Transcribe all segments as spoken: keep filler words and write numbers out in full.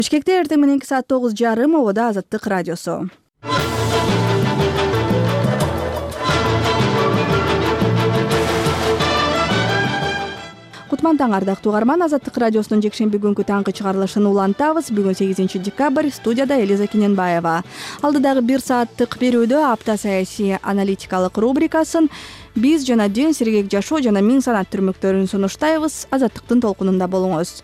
Бишкекте эртең мененки саат тогуз жарым обода Азаттык радиосу. Кутман таң ардактуу угарман, Азаттык радиосунун жекшемби күнкү таңкы чыгарылышын улантабыз. Бүгүн сегизинчи декабрь, студияда Элиза Кененбаева. Алдыдагы бир сааттык берүүдө апта саясий аналитикалык рубрикасын биз жана ден сергек жашоо жана миң санат түрмөктөрүн сунуштайбыз. Азаттыктын толкунунда болуңуз.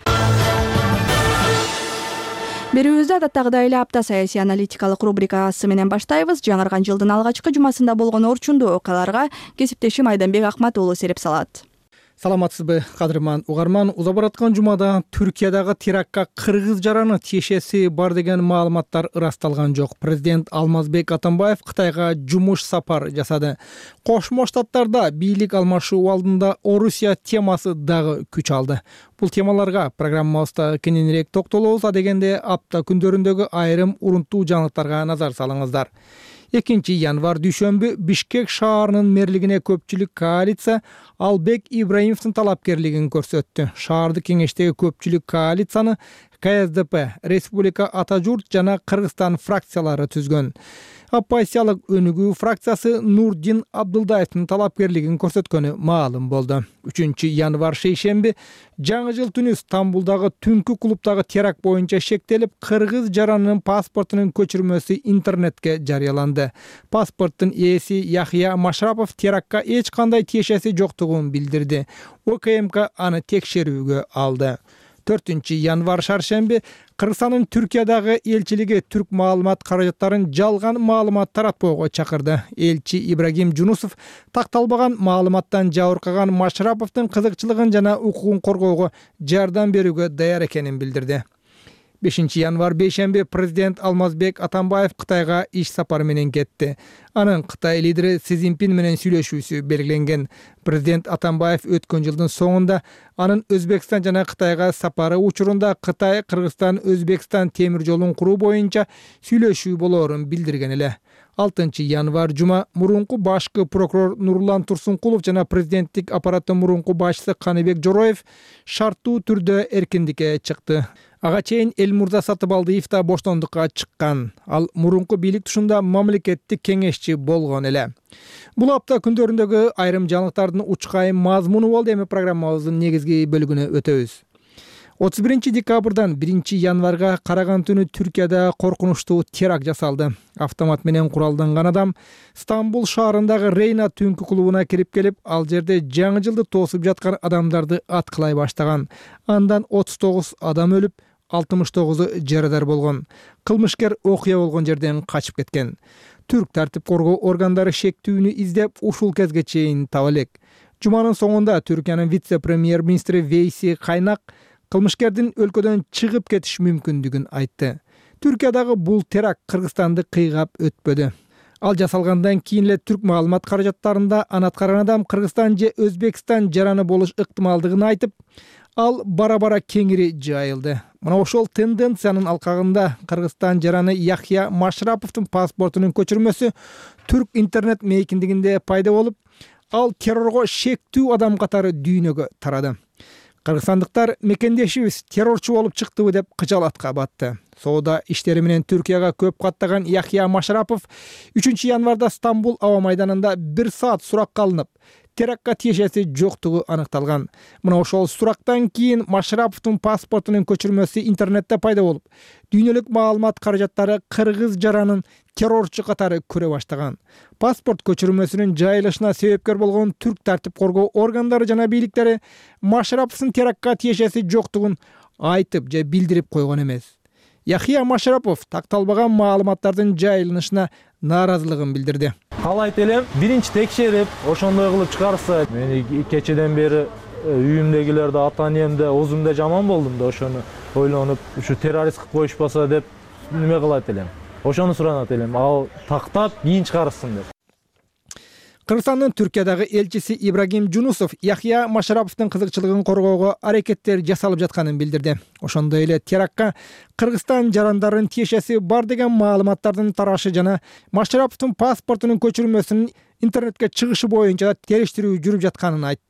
Берүүбүздү адаттагыдай эле апта саясий аналитикалык рубрикасы менен баштайбыз. Жаңырган жылдын алгачкы жумасында болгон орчундуу окуяларга кесиптешим Айданбек Акматуулу сереп салат. Саламатсызбы, кадырман угарман. Уза бараткан жумада Түркиядагы терактка кыргыз жараны тиешеси бар деген маалыматтар ырасталган жок. Президент Алмазбек Атамбаев Кытайга жумуш сапар жасады. Кошмо Штаттарда бийлик алмашуу алдында Орусия темасы дагы күч алды. Бул темаларга программабызда кененирээк токтолобуз, а дегенде апта күндөрүндөгү айрым урунттуу жаңылыктарга назар салыңыздар. экинчи январь дүйшөмбү Бишкек шаарынын мэрлигине көпчүлүк коалиция Албек Ибраимовдун талапкерлигин көрсөттү. Шаардык кеңештеги көпчүлүк коалицияны ка эс дэ пэ, Республика Ата журт жана Кыргызстан фракциялары түзгөн. Оппозициялык Өнүгүү фракциясы Нурдин Абдылдаевдин талапкерлигин көрсөткөнү маалым болду. үчүнчү январь шейшемби жаңы жыл түнү Стамбулдагы түнкү клубдагы теракт боюнча шектелип, кыргыз жаранынын паспортунун көчүрмөсү интернетке жарыяланды. Паспорттун ээси Яхия Машрапов терактка эч кандай тиешеси жоктугун билдирди. о ка эм ка аны текшерүүгө алды. төртүнчү январь шаршемби Кыргызстандын Түркиядагы элчилиги түрк маалымат каражаттарын жалган маалымат таратпоого чакырды. Элчи Ибрагим Жунусов такталбаган маалыматтан жабыркаган Машраповдун кызыкчылыгын жана укугун коргоого жардам берүүгө даяр экенин билдирди. бешинчи январь бейшемби президент Алмазбек Атамбаев Кытайга иш сапары менен кетти. Анын Кытай лидери Си Цзиньпин менен сүйлөшүүсү белгиленген. Президент Атамбаев өткөн жылдын соңунда анын Өзбекстан жана Кытайга сапары учурунда Кытай Кыргызстан Өзбекстан темир жолун куруу боюнча сүйлөшүү болоорун билдирген эле. алтынчы январь жума мурунку башкы прокурор Нурлан Турсункулов жана президенттик аппараттын мурунку башчысы Каныбек Жороев шарттуу түрдө эркиндикке чыкты. Ага чейин Элмурза Сатыбалдиев да боштондукка чыккан. Ал мурунку бийлик тушунда мамлекеттик кеңешчи болгон эле. Бул апта күндөрүндөгү айрым жаңылыктардын учкайым мазмуну болду. Эми программабыздын негизги бөлүгүнө өтөбүз. отуз биринчи декабрдан биринчи январга караган түнү Түркияда коркунучтуу теракт жасалды. Автомат менен куралданган адам Стамбул шаарындагы Рейна түнкү клубуна кирип келип, ал жерде жаңы жылды тосуп жаткан адамдарды аткылай баштаган. Андан отуз тогуз адам өлүп, алтымыш тогузу жарадар болгон. Кылмышкер окуя болгон жерден качып кеткен. Түрк тартип коргоо органдары шектүүнү издеп ушул кезге чейин таба элек. Жуманын соңунда Түркиянын вице-премьер-министри Вейси Кайнак кылмышкердин өлкөдөн чыгып кетиш мүмкүндүгүн айтты. Түркиядагы бул теракт Кыргызстанды кыйгап өтпөдү. Ал жасалгандан кийин эле түрк маалымат каражаттарында аны аткарган адам Кыргызстан же Өзбекстан жараны болуш ыктымалдыгын айтып, ал бара-бара кеңири жайылды. Мына ошол тенденциянын алкагында Кыргызстан жараны Яхия Машраповдун паспортунун көчүрмөсү түрк интернет мейкиндигинде пайда болуп, ал террорго шектүү адам катары дүйнөгө тарады. Кыргызстандыктар мекендешибиз террорчу болуп чыктыбы деп кыжалатка батты. Соода иштери менен Түркияга көп каттаган Яхия Машрапов үчүнчү январда Стамбул аба майданында бир саат суракка алынып, терактка тиешеси жоктугу аныкталган. Мына ошол сурактан кийин Машраповдун паспортунун көчүрмөсү интернетте пайда болуп, дүйнөлүк маалымат каражаттары кыргыз жаранын террорчу катары көрө баштаган. Паспорт көчүрмөсүнүн жайылышына себепкер болгон түрк тартип коргоо органдары жана бийликтери Машраповдун терактка тиешеси жоктугун айтып же билдирип койгон эмес. Яхия Машрапов такталбаган маалыматтардын жайылышына нааразылыгын билдирди. Калайт элем, биринчи текшерип, ошондой кылып чыгарса, мен кечеден бери үйүмдөгүлөрдө, ата-энемде, өзүмдө жаман болдум да, ошону ойлонуп, ушу террорист кылып коюшпаса деп неме кылат элем. Ошону суранат элем, ал тактап кийин чыгарсын деп. Кыргызстандын Түркиядагы элчиси Ибрагим Жунусов Яхия Машраповдун кызыкчылыгын коргоого аракеттер жасалып жатканын билдирди. Ошондой эле терактка Кыргызстан жарандарынын тиешеси бар деген маалыматтардын тарашы жана Машраповдун паспортунун көчүрмөсүнүн интернетке чыгышы боюнча териштирүү жүрүп жатканын айтты.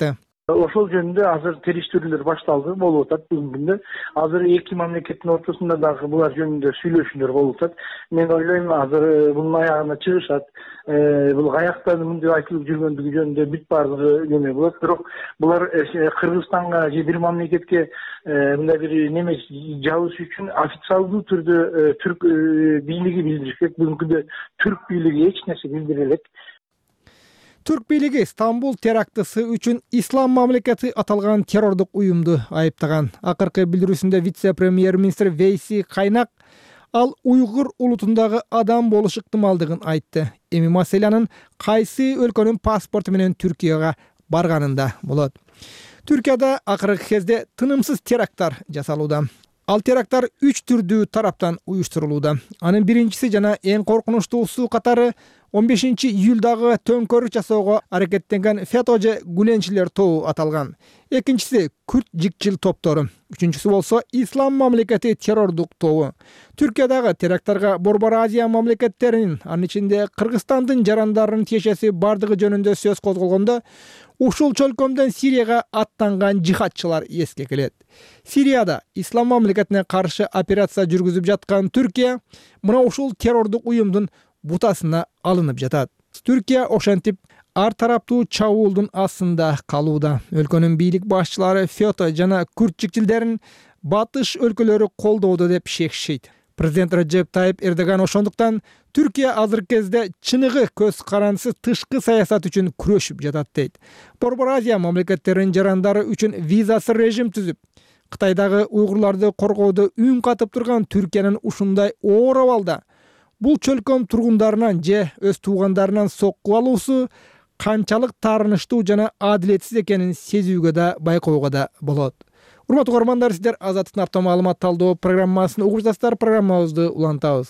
Ошол жөнүндө азыр териштирүүлөр башталды, болуп атат бүгүнкү күндө. Азыр эки мамлекеттин ортосунда дагы булар жөнүндө сүйлөшүүлөр болуп атат. Мен ойлойм, азыр бунун аягына чыгышат. Бул каяктан мындай айтылып жүргөндүгү жөнүндө бүт баардыгы неме болот. Бирок булар Кыргызстанга же бир мамлекетке мындай бир неме жабыш үчүн официалдуу түрдө түрк бийлиги билдириш керек. Бүгүнкү күндө түрк бийлиги эч нерсе билдире элек. Түрк бийлиги Стамбул терактысы үчүн Ислам мамлекети аталган террордук уюмду айыптаган. Акыркы билдирүүсүндө вице-премьер-министр Вейси Кайнак ал уйгур улутундагы адам болуш ыктымалдыгын айтты. Эми маселенин кайсы өлкөнүн паспорту менен Түркияга барганында болот. Түркияда акыркы кезде тынымсыз теракттар жасалууда. Ал теракттар үч түрдүү тараптан уюштурулууда. Анын биринчиси жана эң коркунучтуусу катары он бешинчи июлдагы төңкөрүк жасоого аракеттенген фетоже гүленчилер тобу аталган. Экинчиси күрт жикчил топтору. Үчүнчүсү болсо Ислам мамлекети террордук тобу. Түркиядагы теракттарга Борбор Азия мамлекеттеринин, анын ичинде Кыргызстандын жарандарынын тиешеси бардыгы жөнүндө сөз козголгондо, ушул чөлкөмдөн Сирияга аттанган жихадчылар эске келет. Сирияда Ислам мамлекетине каршы операция жүргүзүп жаткан Түркия мына ушул террордук уюмдун бутасына алынып жатат. Түркия ошентип ар тараптуу чабуулдун астында калууда. Өлкөнүн бийлик башчылары фето жана күрт жикчилдерин батыш өлкөлөрү колдоодо деп шекишет. Президент Реджеп Тайип Эрдоган ошондуктан Түркия азыркы кезде чыныгы көз карансыз тышкы саясат үчүн күрөшүп жатат дейт. Борбор Азия мамлекеттеринин жарандары үчүн визасыз режим түзүп, Кытайдагы уйгурларды коргоодо үн катып турган Түркиянын ушундай оор абалда бул чөлкөм тургундарынан же өз туугандарынан сокку алуусу канчалык таарынычтуу жана адилетсиз экенин сезүүгө да байкоого да болот. Урматтуу угармандар, сиздер Азаттыктын автор маалымат талдоо программасын угуп жатасыздар. Программабызды улантабыз.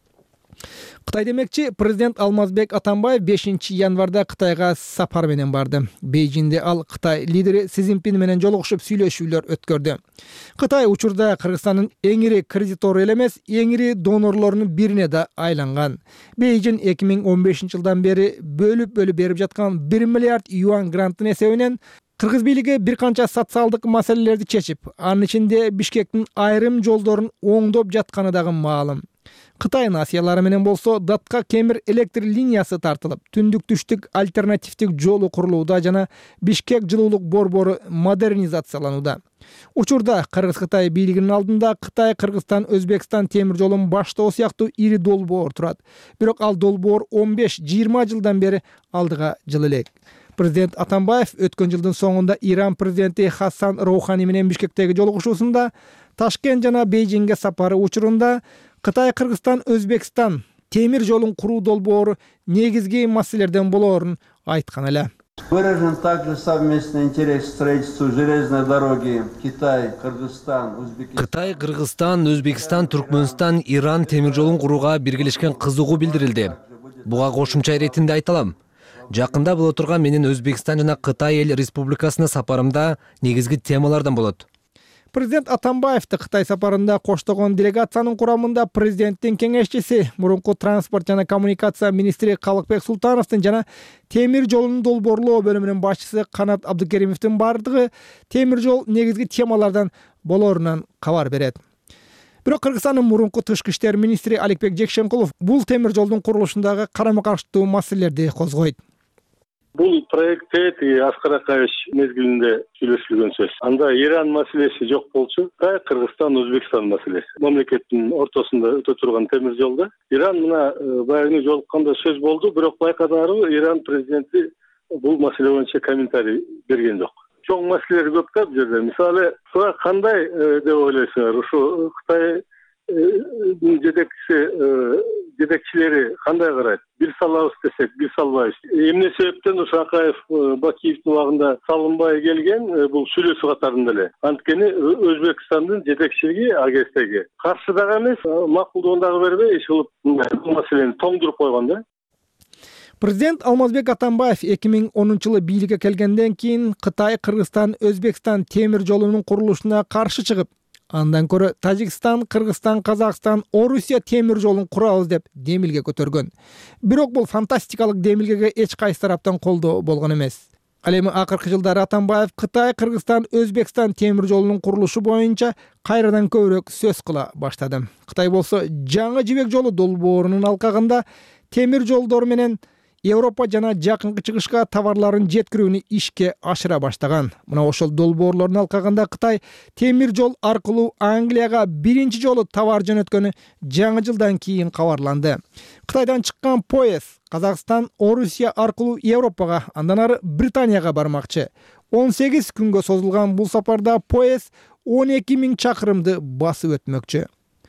Кытай демекчи, президент Алмазбек Атамбаев бешинчи январда Кытайга сапар менен барды. Бейжиңде ал Кытай лидери Си Цзиньпин менен жолугушуп сүйлөшүүлөр өткөрдү. Кытай учурда Кыргызстандын эң ири кредитору эле эмес, эң ири донорлорунун бирине да айланган. Бейжиң эки миң он бешинчи жылдан бери бөлүп-бөлүп берип жаткан бир миллиард юан гранттын эсебинен Кыргыз бийлиги бир канча социалдык маселелерди чечип, анын ичинде Бишкектин айрым жолдорун оңдоп жатканы дагы маалым. Кытай насыялары менен болсо датка кемир электр линиясы тартылып, түндүк-түштүк альтернативдик жолу курулууда жана Бишкек жылуулук борбору модернизацияланууда. Учурда Кыргыз-Кытай бийлигинин алдында Кытай-Кыргызстан Өзбекстан темир жолун баштоо сыяктуу ири долбоор турат. Бирок ал долбоор он беш жыйырма жылдан бери алдыга жылы элек. Президент Атамбаев өткөн жылдын соңунда Иран президенти Хасан Роухани менен Бишкектеги жолугушуусунда Ташкент жана Бейжиңге сапары учурунда Кытай-Кыргызстан Өзбекстан темир жолун куруу долбоору негизги маселелерден болоорун айткан эле. Выражен также совместный интерес к строительству железной дороги Китай-Кыргызстан, Өзбекистан. Кытай, Кыргызстан, Өзбекстан, Түркмөнстан, Иран темир жолун курууга биргелешкен кызыгуу билдирилди. Буга кошумча иретинде айталам. Жакында боло турган менин Өзбекстан жана Кытай эл республикасына сапарымда негизги темалардан болот. Президент Атамбаевди Кытай сапарында коштогон делегациянын курамында президенттин кеңешчиси, мурунку транспорт жана коммуникация министри Калыкбек Султановдун жана темир жолунун долбоорлоо бөлүмүнүн башчысы Канат Абдыкеримовдун бардыгы темир жол негизги темалардан болоорунан кабар берет. Бирок Кыргызстандын мурунку тышкы иштер министри Аликбек Жекшенкулов бул темир жолдун курулушундагы карама-каршылыктуу маселелерди козгойт. Бул проект Аскар Акаевич мезгилинде сүйлөшүлгөн сөз. Анда Иран маселеси жок болчу, Кыргызстан, Өзбекстан маселеси. Мамлекеттин ортосунда өтө турган темир жолда Иран мына баягы жолукканда сөз болду, бирок байкадарбы Иран президенти бул маселе боюнча комментарий берген жок. Чоң маселелер көп да бул жерде. Мисалы, буга кандай деп ойлойсуңар? Ушу Кытай жетекчиси жетекчилери кандай карайт? Бир салабыз десек, бир салбайбыз. Эмне себептен ушу Акаев Бакиевдин убагында салынбай келген бул сүйлөшүү катарында эле. Анткени Өзбекстандын жетекчилиги АГСтеги каршы дагы эмес, макулдугун дагы бербей, иш кылып бул маселени тоңдуруп койгон да. Президент Алмазбек Атамбаев эки миң онунчу жылы бийликке келгенден кийин Кытай, Кыргызстан, Өзбекстан темир жолунун курулушуна каршы чыгып, андан көрө Тажикстан, Кыргызстан, Казакстан, Орусия темир жолун курабыз деп демилге көтөргөн. Бирок бул фантастикалык демилгеге эч кайсы тараптан колдоо болгон эмес. Ал эми акыркы жылдары Атамбаев Кытай, Кыргызстан, Өзбекстан темир жолунун курулушу боюнча кайрадан көбүрөөк сөз кыла баштады. Кытай болсо жаңы жибек жолу долбоорунун алкагында темир жолдор менен Европа жана жакынкы чыгышка товарларын жеткирүүнү ишке ашыра баштаган. Мына ошол долбоорлордун алкагында Кытай темир жол аркылуу Англияга биринчи жолу товар жөнөткөнү жаңы жылдан кийин кабарланды. Кытайдан чыккан поезд Казакстан, Орусия аркылуу Европага, андан ары Британияга бармакчы. он сегиз күнгө созулган бул сапарда поезд он эки миң чакырымды басып өтмөкчү.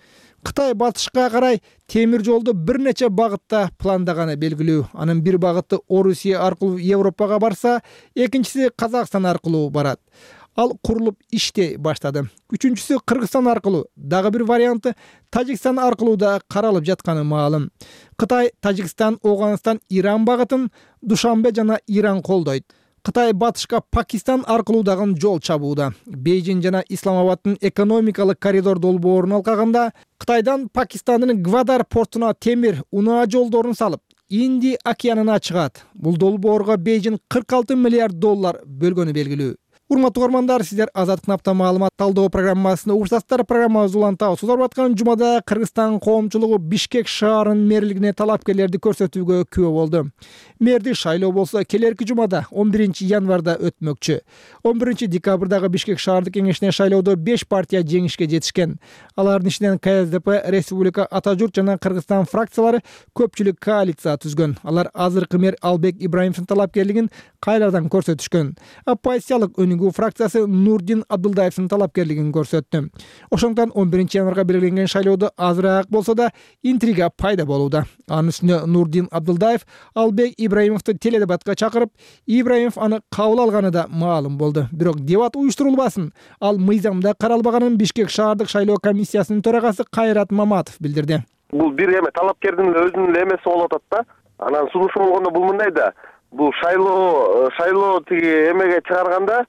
Кытай батышка карай темир жолду бир нече багытта пландаганы белгилүү. Анын бир багыты Орусия аркылуу Европага барса, экинчиси Казакстан аркылуу барат. Ал курулуп иштей баштады. Үчүнчүсү Кыргызстан аркылуу, дагы бир варианты Тажикстан аркылуу да каралып жатканы маалым. Кытай Тажикстан, Оганстан, Иран багытын Душанбе жана Иран колдойт. Кытай батышка Пакистан аркылуу дагы жол чабууда. Бейжин жана Исламабадтын экономикалык коридор долбоорун алкагында Кытайдан Пакистандын Гвадар портуна темир унаа жолдорун салып, Инди океанына чыгат. Бул долбоорго Бейжин кырк алты миллиард доллар бөлгөнү белгилүү. Урматтуу көрөрмандар, сиздер Азат кнапта маалымат талдоо программасында угушасыздар. Программабызды улантабыз. Узарып аткан жумада Кыргызстан коомчулугу Бишкек шаарынын мэрлигине талапкерлерди көрсөтүүгө күбө болду. Мэрди шайлоо болсо келерки жумада он биринчи январда өтмөкчү. он биринчи декабрдагы Бишкек шаардык кеңешине шайлоодо беш партия жеңишке жетишкен. Алардын ичинен К С Д П, Республика Ата журт жана Кыргызстан фракциялары көпчүлүк коалиция түзгөн. Алар азыркы мэр Албек Ибраимовдун талапкерлигин кайрадан көрсөтүшкөн. Оппозициялык Өнүгүү фракциясы Нурдин Абдулдаевдин талапкерлигин көрсөттү. Ошондуктан он биринчи январга белгиленген шайлоодо азыраак болсо да интрига пайда болууда. Анын үстүнө Нурдин Абдулдаев Албек Ибраимовду теледебатка чакырып, Ибраимов аны кабыл алганы да маалым болду. Бирок дебат уюштурулбасын, ал мыйзамда каралбаганын Бишкек шаардык шайлоо комиссиясынын төрагасы Кайрат Маматов билдирди. Бул бир эме талапкердин өзүнүн эмеси болуп атат да. Анан сунушу болгондо бул мындай да. Бул шайлоо шайлоо тиги эмеге чыгарганда,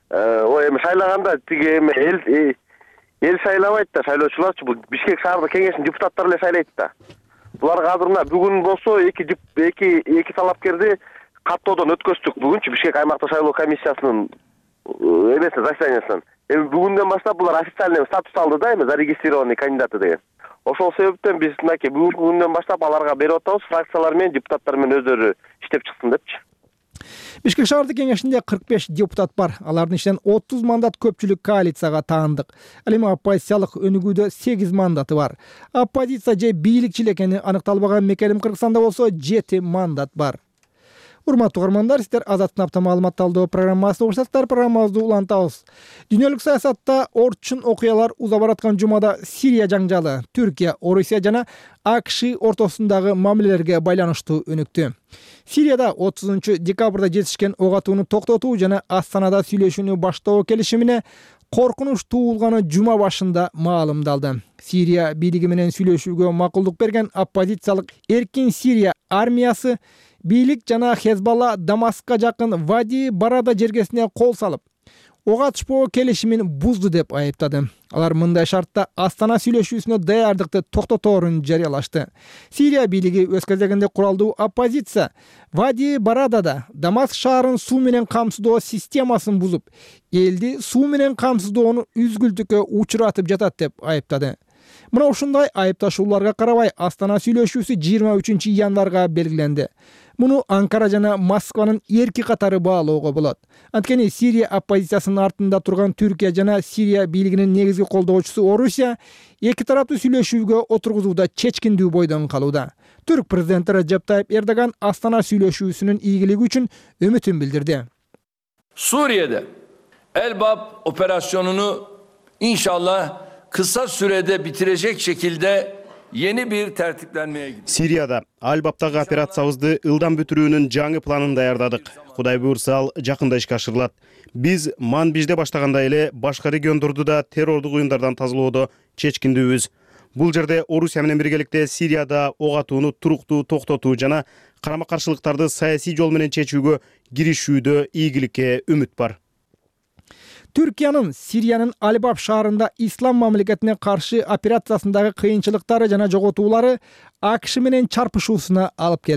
ой эме шайлаганда тиги эме эл эл шайлабайт да, шайлоочуларчы. Бул Бишкек шаардык кеңешинин депутаттары эле шайлайт да. Буларга азыр мына бүгүн болсо эки эки эки талапкерди каттоодон өткөздүк. Бүгүнчү Бишкек аймактык шайлоо комиссиясынын эмесинен, заседаниясынан. Эми бүгүндөн баштап булар официальный статус алды да, эми зарегистрированный кандидаты деген. Ошол себептен биз мынакей бүгүнкү күндөн баштап аларга берип атабыз, фракциялар менен депутаттар менен өздөрү иштеп чыксын депчи. Бишкек шаардык кеңешинде кырк беш депутат бар. Алардын ичинен отуз мандат көпчүлүк коалицияга таандык. Ал эми оппозициялык Өнүгүүдө сегиз мандаты бар. Оппозиция же бийликчил экени аныкталбаган Мекелим Кыргызстанда болсо жети мандат бар. Урматтуу көрөрмандар, сиздер Азат кнапта маалымат талдоо программасында угушасыздар. Программабызды улантабыз. Дүйнөлүк саясатта орчун окуялар уза бараткан жумада Сирия жаңжалы, Түркия, Орусия жана А К Ш ортосундагы мамилелерге байланыштуу өнүктү. Сирияда отузунчу декабрда жетишкен ок атууну токтотуу жана Астанада сүйлөшүүнү баштоо келишимине коркунуч туулганы жума башында маалымдалды. Сирия бийлиги менен сүйлөшүүгө макулдук берген оппозициялык Эркин Сирия армиясы бийлик жана Хезбалла Дамаскка жакын Вади Барада жергесине кол салып, ок атышпоо келишимин бузду деп айыптады. Алар мындай шартта Астана сүйлөшүүсүнө даярдыкты токтоторун жарыялашты. Сирия бийлиги өз кезегинде куралдуу оппозиция Вади Барадада Дамаск шаарын суу менен камсыздоо системасын бузуп, элди суу менен камсыздоону үзгүлтүккө учуратып жатат деп айыптады. Мына ушундай айыпташууларга карабай Астана сүйлөшүүсү жыйырма үчүнчү январга белгиленди. Муну Анкара жана Москванын эрки катары баалоого болот. Анткени Сирия оппозициясынын артында турган Түркия жана Сирия бийлигинин негизги колдоочусу Орусия эки тараптуу сүйлөшүүгө отургузууда чечкиндүү бойдон калууда. Түрк президенти Режеп Тайип Эрдоган Астана сүйлөшүүсүнүн ийгилиги үчүн үмүтүн билдирди. Suriye'de Elbap operasyonunu inşallah kısa sürede bitirecek şekilde yeni bir tertiplenmeye gidiyor. Siriyada Al-Bab'tагы операциябызды ылдам бүтүрүүнүн жаңы планын даярдадык. Кудай буйрса ал жакында ишке ашырылат. Биз Манбижде баштагандай эле башка региондорду да террордук уюмдардан тазалоодо чечкиндүүбүз. Бул жерде Орусия менен биргеликте Сирияда ок атууну туруктуу токтотуу жана карама-каршылыктарды саясий жол менен чечүүгө киришүүдө ийгиликке үмүт бар. Түркиянын Сириянын Албаб шаарында ислам мамлекетине каршы операциясындагы кыйынчылыктары жана жоготуулары А К Ш менен чарпышуусуна алып келди.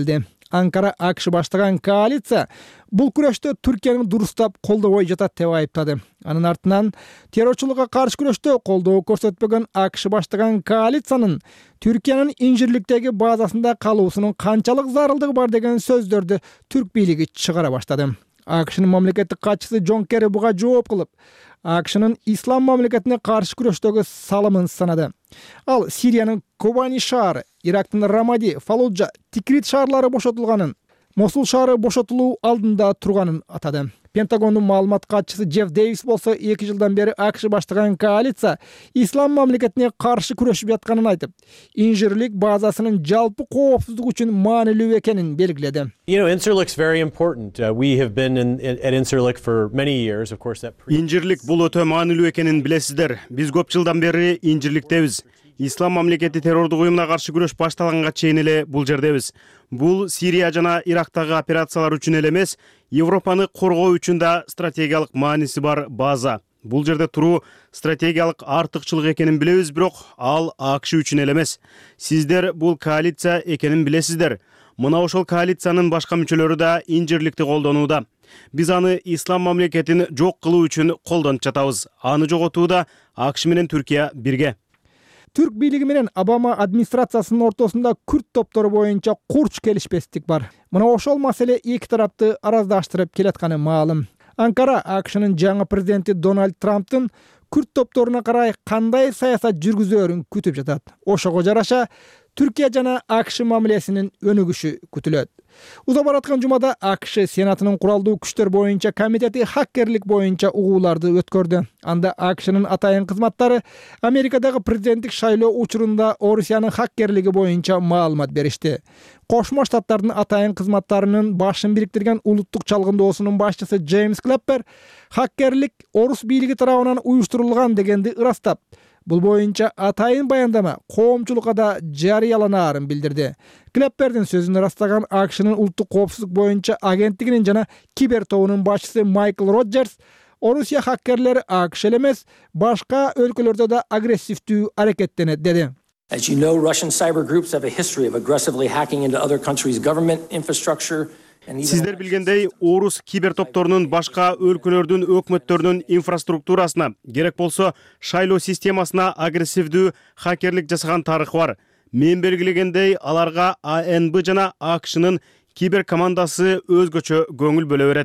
Анкара АКШ баштаган коалиция бул күрөштө Түркиянын дурустап колдобой жатат деп айыптады. Анын артынан террорчулукка каршы күрөштө колдоо көрсөтпөгөн АКШ баштаган коалициянын Түркиянын инжирликтеги базасында калуусунун канчалык зарылдыгы бар деген сөздөрдү түрк бийлиги чыгара баштады. АКШнын мамлекеттик катчысы Джон Керри буга жооп кылып, АКШнын ислам мамлекетине каршы күрөштөгү салымын санады. Ал Сириянын Кобани шаары, Ирактын Рамади, Фалуджа, Тикрит шаарлары бошотулганын, Мосул шаары бошотулуу алдында турганын атады. Пентагондун маалымат катчысы Джефф Дэвис болсо эки жылдан бери АКШ баштаган коалиция ислам мамлекетине каршы күрөшүп жатканын айтып, инжирлик базасынын жалпы коопсуздук үчүн маанилүү экенин белгиледи. You know, Incirlik's very important. Uh, we have been in, in, at Incirlik for many years, of course. That Инжирлик бул өтө маанилүү экенин билесиздер. Биз көп жылдан бери инжирликтебиз. Ислам мамлекети террордук уюмуна каршы күрөш башталганга чейин эле бул жердебиз. Бул Сирия жана Ирактагы операциялар үчүн эле эмес, Европаны коргоо үчүн да стратегиялык мааниси бар база. Бул жерде туруу стратегиялык артыкчылык экенин билебиз, бирок ал АКШ үчүн эле эмес. Сиздер бул коалиция экенин билесиздер. Мына ошол коалициянын башка мүчөлөрү да инжирликти колдонууда. Биз аны ислам мамлекетин жок кылуу үчүн колдонуп жатабыз. Аны жоготууда АКШ менен Түркия бирге. Түрк бийлиги менен Обама администрациясынын ортосунда күрд топтору боюнча курч келишпестик бар. Мына ошол маселе эки тарапты араздаштырып келатканы маалым. Анкара АКШнын жаңы президенти Дональд Трамптын күрд топторуна карай кандай саясат жүргүзөөрүн күтүп жатат. Ошого жараша Түркия жана АКШ мамилесинин өнүгүшү күтүлөт. Уза бараткан жумада АКШ Сенатынын куралдуу күчтөр боюнча комитети хаккерлик боюнча угууларды өткөрдү. Анда АКШнын атайын кызматтары Америкадагы президенттик шайлоо учурунда Орусиянын хаккерлиги боюнча маалымат беришти. Кошмо Штаттардын атайын кызматтарынын башын бириктирген улуттук чалгындоосунун башчысы Джеймс Клэппер хаккерлик Орус бийлиги тарабынан уюштурулган дегенди ырастап, бул боюнча атайын баяндама коомчулукка да жарыяланаарын билдирди. Клэппердин сөзүн ырастаган АКШнын улуттук коопсуздук боюнча агенттигинин жана кибер тобунун башчысы Майкл Роджерс, Орусия хаккерлери АКШ эле эмес, башка өлкөлөрдө да агрессивдүү аракеттенет деди. As you know, Russian cyber groups have a history of aggressively hacking into other countries' government infrastructure. Сиздер билгендей, Орус кибер топторунун башка өлкөлөрдүн өкмөттөрүнүн инфраструктурасына, керек болсо шайлоо системасына агрессивдүү хакерлик жасаган тарыхы бар. Мен белгилегендей, аларга А Н Б жана АКШнын кибер командасы өзгөчө көңүл бөлө берет.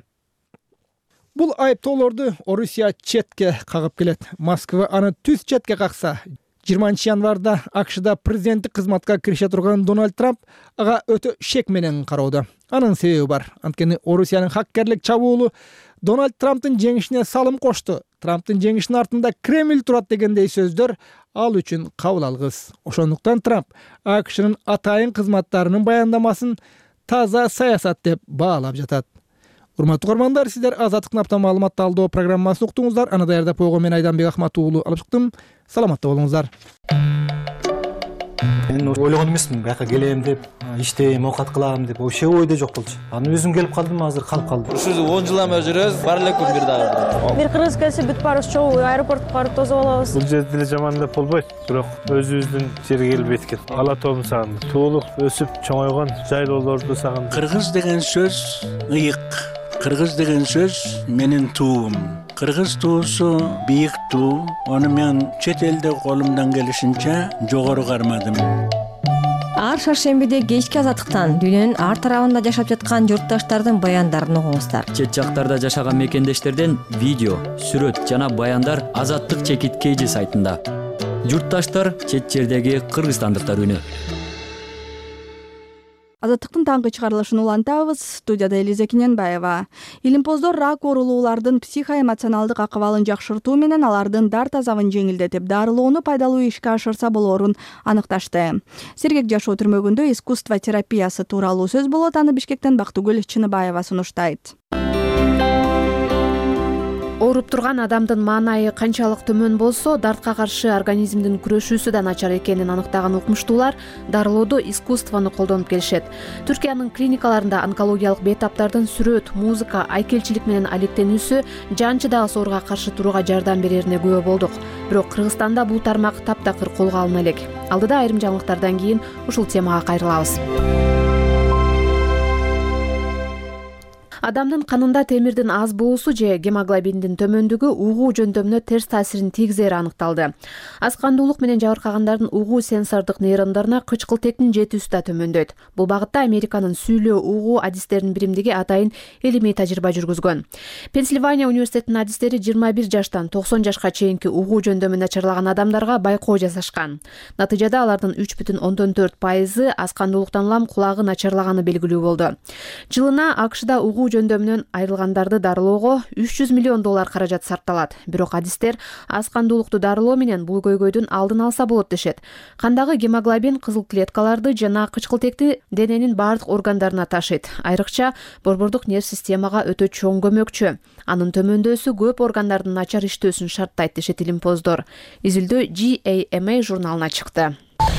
Бул айыптоолорду Орусия четке кагып келет. Москва аны түз четке какса, жыйырманчы январда АКШда президенттик кызматка кирише турган Дональд Трамп ага өтө шек менен кароодо. Анын себеби бар. Анткени Орусиянын хаккерлик чабуулу Дональд Трамптын жеңишине салым кошту. Трамптын жеңишинин артында Кремль турат дегендей сөздөр ал үчүн кабыл алгыс. Ошондуктан Трамп АКШнын атайын кызматтарынын баяндамасын таза саясат деп баалап жатат. Урматтуу көрөрмандар, сиздер Азаттыктын апта маалымат талдоо программасын уктуңуздар. Аны даярдап койгон мен Айданбек Ахмат уулу алып чыктым. Саламатта болуңуздар. Мен ойлогон эмесмин, бияка келем деп, иштейм, оокат кылам деп, вообще ойдо жок болчу. Аны өзүм келип калдым, азыр калып калдым. Ушул он жылдан бери жүрөбүз, бар эле күн бир дагы. Бир кыргыз келсе бүт барыбыз чогуу аэропортко барып тосуп алабыз. Бул жерде деле жаман деп болбойт, бирок өзүбүздүн жерге келип эткет. Ала тоом сагындым. Туулуп, өсүп, чоңойгон жайлоолорду сагындым. Кыргыз деген сөз ыйык. Кыргыз деген сөз менин туум. Кыргыз туусу бийик туу. Аны мен чет элде колумдан келишинче жогору кармадым. Ар шаршембиде кечки Азаттыктан дүйнөнүн ар тарабында жашап жаткан журтташтардын баяндарын угуңуздар. Чет жактарда жашаган мекендештерден видео, сүрөт жана баяндар Азаттык чекит Кей Жи сайтында. Журтташтар чет жердеги кыргызстандыктар үнү. Азаттыктын таңкы чыгарылышын улантабыз. Студияда Элиза Кененбаева. Илимпоздор рак оорулуулардын психоэмоционалдык акыбалын жакшыртуу менен алардын дарт азабын жеңилдетип, дарылоону пайдалуу ишке ашырса болоорун аныкташты. Сергек жашоо түрмөгүндө искусство терапиясы тууралуу сөз болот. Аны Бишкектен Бактыгүл Чыныбаева сунуштайт. Ооруп турган адамдын маанайы канчалык төмөн болсо, дартка каршы организмдин күрөшүүсү да начар экенин аныктаган укмуштуулар дарылоодо искусствону колдонуп келишет. Түркиянын клиникаларында онкологиялык бейтаптардын сүрөт, музыка, айкелчилик менен алектенүүсү жанчыдагы сооруга каршы турууга жардам берерине күбө болдук. Бирок Кыргызстанда бул тармак таптакыр колго алына элек. Алдыда айрым жаңылыктардан кийин ушул темага кайрылабыз. Адамдын канында темирдин аз болуусу же гемоглобиндин төмөндүгү угуу жөндөмүнө терс таасирин тийгизери аныкталды. Аз кандуулук менен жабыркагандардын угуу сенсордук нейрондоруна кычкылтектин жетүүсү да төмөндөйт. Бул багытта Американын сүйлөө угуу адистеринин биримдиги атайын илимий тажрыйба жүргүзгөн. Пенсильвания университетинин адистери жыйырма бир жаштан токсон жашка чейинки угуу жөндөмү начарлаган адамдарга байкоо жасашкан. Натыйжада алардын үч бүтүн ондон төрт пайызы аз кандуулуктан улам кулагы начарлаганы белгилүү болду. Жылына АКШда угуу жөндөмүнөн айрылгандарды дарылоого үч жүз миллион доллар каражат сарпталат. Бирок адистер аз кандуулукту дарылоо менен бул көйгөйдүн алдын алса болот дешет. Кандагы гемоглобин кызыл клеткаларды жана кычкылтекти дененин бардык органдарына ташыйт. Айрыкча борбордук нерв системага өтө чоң көмөкчү. Анын төмөндөсү көп органдардын начар иштөөсүн шарттайт дешет илимпоздор. Изилдөө J A M A журналына чыкты.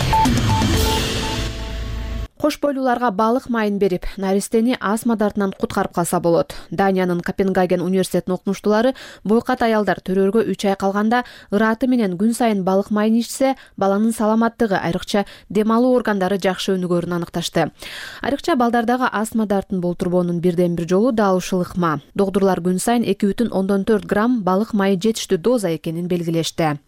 Кош бойлууларга балык майын берип, наристени астма дартынан куткарып калса болот. Даниянын Копенгаген университетинин окумуштуулары бойкат аялдар төрөөргө үч ай калганда ыраты менен күн сайын балык майын ичсе, баланын саламаттыгы, айрыкча дем алуу органдары жакшы өнүгөрүн аныкташты. Айрыкча балдардагы астма дартын болтурбоонун бирден бир жолу дал ушул ыкма. Докторлор күн сайын эки бүтүн ондон төрт грамм балык майы жетиштүү доза экенин белгилешти.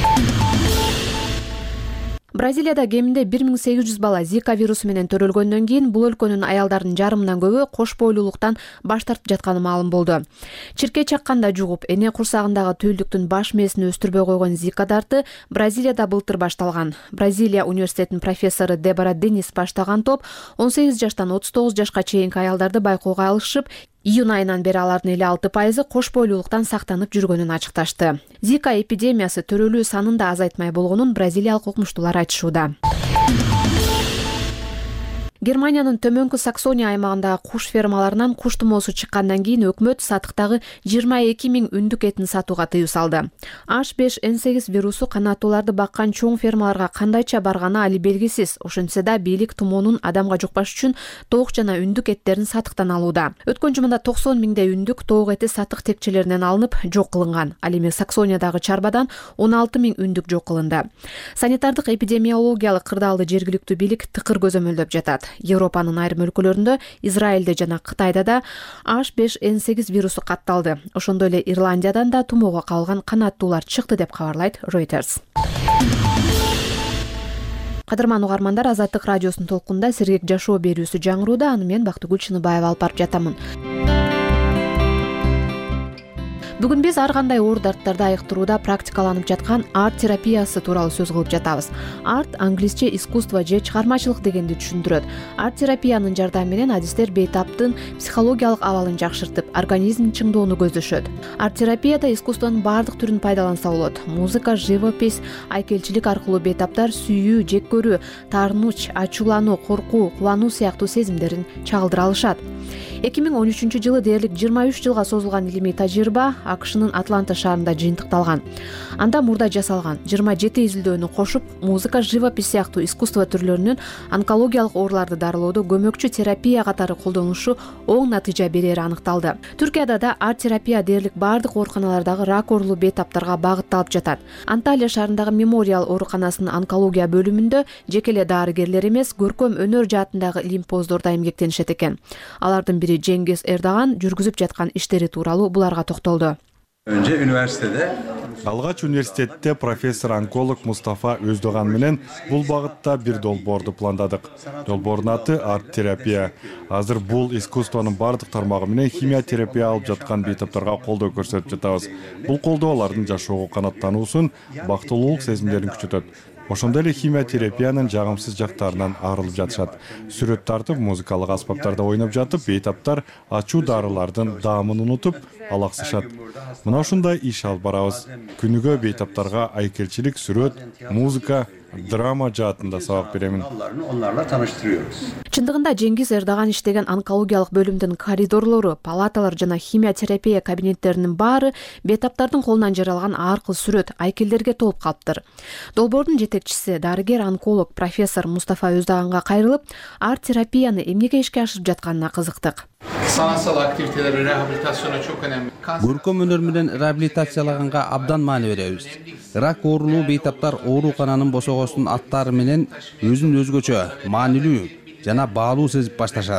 Бразилияда кеминде бир миң сегиз жүз бала Зика вирусу менен төрөлгөндөн кийин бул өлкөнүн аялдарынын жарымынан көбү кош бойлуулуктан баш тартып жатканы маалым болду. Чиркей чакканда жугуп, эне курсагындагы түйүлдүктүн баш мээсин өстүрбөй койгон Зика дарты Бразилияда былтыр башталган. Бразилия университетинин профессору Дебора Денис баштаган топ он сегиз жаштан отуз тогуз жашка чейинки аялдарды байкоого алышып, июнь айынан бери алардын элүү алты пайызы кош бойлуулуктан сактанып жүргөнүн ачыкташты. Зика эпидемиясы төрөлүү санын да азайтмай болгонун бразилиялык окумуштуулар айтышууда. Германиянын Төмөнкү Саксония аймагындагы куш фермаларынан куш тумоосу чыккандан кийин өкмөт сатыктагы жыйырма эки миң үндүк этин сатууга тыюу салды. H беш N сегиз вирусу канаттууларды баккан чоң фермаларга кандайча барганы али белгисиз. Ошентсе да бийлик тумоонун адамга жукпаш үчүн тоок жана үндүк эттерин сатыктан алууда. Өткөн жумада токсон миңдей үндүк тоок эти сатык текчелеринен алынып жок кылынган. Ал эми Саксониядагы чарбадан он алты миң үндүк жок кылынды. Санитардык эпидемиологиялык кырдаалды жергиликтүү бийлик тыкыр көзөмөлдөп жатат. Европанын айрым өлкөлөрүндө, Израилде жана Кытайда да H беш N сегиз вирусу катталды. Ошондой эле Ирландиядан да тумоого кабылган канаттуулар чыкты деп кабарлайт Reuters. Кадырман угармандар, Азаттык радиосунун толкунда сергек жашоо берүүсү жаңырууда. Аны мен Бактыгүл Чыныбаева алып барып жатамын. Бүгүн биз ар кандай оор дарттарды айыктырууда практикаланып жаткан арт терапиясы тууралуу сөз кылып жатабыз. Арт англисче искусство же чыгармачылык дегенди түшүндүрөт. Арт терапиянын жардамы менен адистер бейтаптын психологиялык абалын жакшыртып, организмдин чыңдоону көздөшөт. Арт терапияда искусствонун бардык түрүн пайдаланса болот. Музыка, живопись, айкелчилик аркылуу бейтаптар сүйүү, жек көрүү, таарынуч, ачуулануу, коркуу, кубануу сыяктуу сезимдерин чагылдыра алышат. эки миң он үчүнчү жылы дээрлик жыйырма үч жылга созулган илимий тажрыйба АКШнын Атланта шаарында жыйынтыкталган. Анда мурда жасалган жыйырма жети изилдөөнү кошуп, музыка, живопись сыяктуу искусство түрлөрүнүн онкологиялык ооруларды дарылоодо көмөкчү терапия катары колдонулушу оң натыйжа берери аныкталды. Түркияда да арт терапия дээрлик бардык ооруканалардагы рак оорулуу бейтаптарга багытталып жатат. Анталия шаарындагы Мемориал ооруканасынын онкология бөлүмүндө жеке эле дарыгерлер эмес, көркөм өнөр жаатындагы илимпоздор да эмгектенишет экен. Алардын бири Жеңгиз Эрдоган жүргүзүп жаткан иштери тууралуу буларга токтолду. Önce üniversitede Алгач университетте профессор онколог Мустафа Өздөган менен бул багытта бир долбоорду пландадык. Долбоордун аты арт терапия. Азыр бул искусствонун бардык тармагы менен химия терапия алып жаткан бейтаптарга колдоо көрсөтүп жатабыз. Бул колдоо алардын жашоого канаттануусун, бактылуулук сезимдерин күчөтөт. Ошондой эле химия терапиянын жагымсыз жактарынан арылып жатышат. Сүрөт тартып, музыкалык аспаптарда ойноп жатып, бейтаптар ачуу дарылардын даамын унутуп, алаксышат. Мына ушундай иш алып барабыз. Күнүгө бейтаптарга айкелчилик, сүрөт, музыка, драма жаатында сабак беремин. Чындыгында Жеңгиз Эрдоган иштеген онкологиялык бөлүмдүн коридорлору, палаталар жана химия терапия кабинеттеринин баары бейтаптардын колунан жаралган ар кыл сүрөт, айкелдерге толуп калыптыр. Долбоордун жетекчиси, дарыгер-онколог профессор Мустафа Özdoganга кайрылып, арт терапияны эмнеге ишке ашырып жатканына кызыктык. Sanatsal aktiviteleri rehabilitasyona çok önemli. Көркөм өнөр менен реабилитациялаганга абдан маани беребиз. Рак оорулуу бейтаптар оорукананын босогосунун аттары менен өзүн өзгөчө, маанилүү жана баалуу сезип башташат.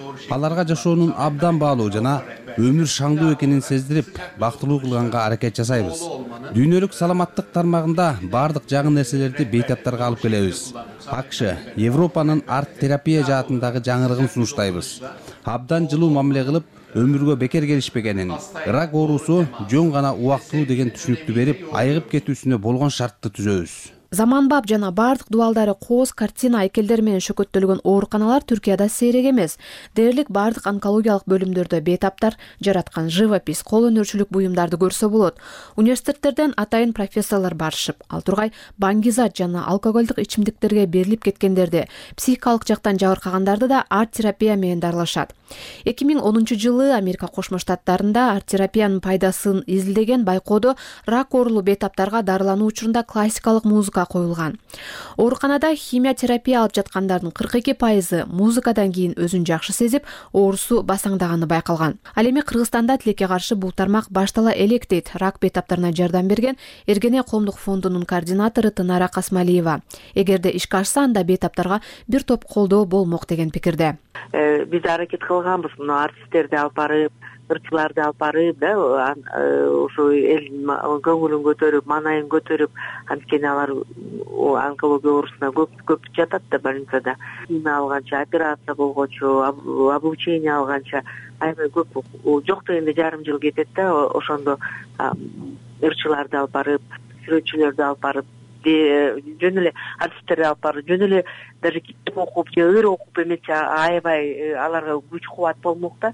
аларга жашоонун абдан баалуу жана өмүр шаңдуу экенин сездирип, бактылуу кылганга аракет жасайбыз. Дүйнөлүк саламаттык тармагында бардык жагын нерселерди бейтаптарга алып келебиз. АКШ, Европанын арт-терапия жаатындагы жаңырыгын сунуштайбыз. Абдан жылуу мамиле кылып, өмүргө бекер келишпегенин, рак оорусу жөн гана убактылуу деген түшүнүктү берип, айыгып кетүүсүнө болгон шартты түзөбүз. Заманбап жана бардык дубалдары кооз, картина, айкелдер менен шөкөттөлгөн ооруканалар Түркияда сейрек эмес. Дээрлик бардык онкологиялык бөлүмдөрдө бейтаптар жараткан живопись, кол өнөрчүлүк буюмдарды көрсө болот. Университеттерден атайын профессорлор барышып, ал тургай баңгизат жана алкоголдук ичимдиктерге берилип кеткендерди, психикалык жактан жабыркагандарды да арт-терапия менен дарылашат. эки миң онунчу жылы Америка Кошмо Штаттарында арт-терапиянын пайдасын изилдеген байкоодо рак оорулуу бейтаптарга дарылануу учурунда классикалык музыка коюлган. Ооруканада химия терапия алып жаткандардын кырк эки пайызы музыкадан кийин өзүн жакшы сезип, оорусу басаңдаганы байкалган. Ал эми Кыргызстанда тилекке каршы бул тармак баштала элек дейт рак бейтаптарына жардам берген Эргене коомдук фондунун координатору Тынара Касмалиева. Эгерде ишке ашса, анда бейтаптарга бир топ колдоо болмок деген пикирде. Биз аракет кылганбыз, мына артисттерди алып барып, ырчыларды алып барып, да, ошо элдин көңүлүн көтөрүп, маанайын көтөрүп, анткени алар онкология оорусуна көп көп жатат да больницада. Химия алганча, операция болгончо, облучение алганча аябай көп, жок дегенде жарым жыл кетет да, ошондо ырчыларды алып барып, сүрөтчүлөрдү алып барып, жөн эле артисттерди алып барып, жөн эле даже китеп окуп же ыр окуп эмес, аябай аларга күч кубат болмок да.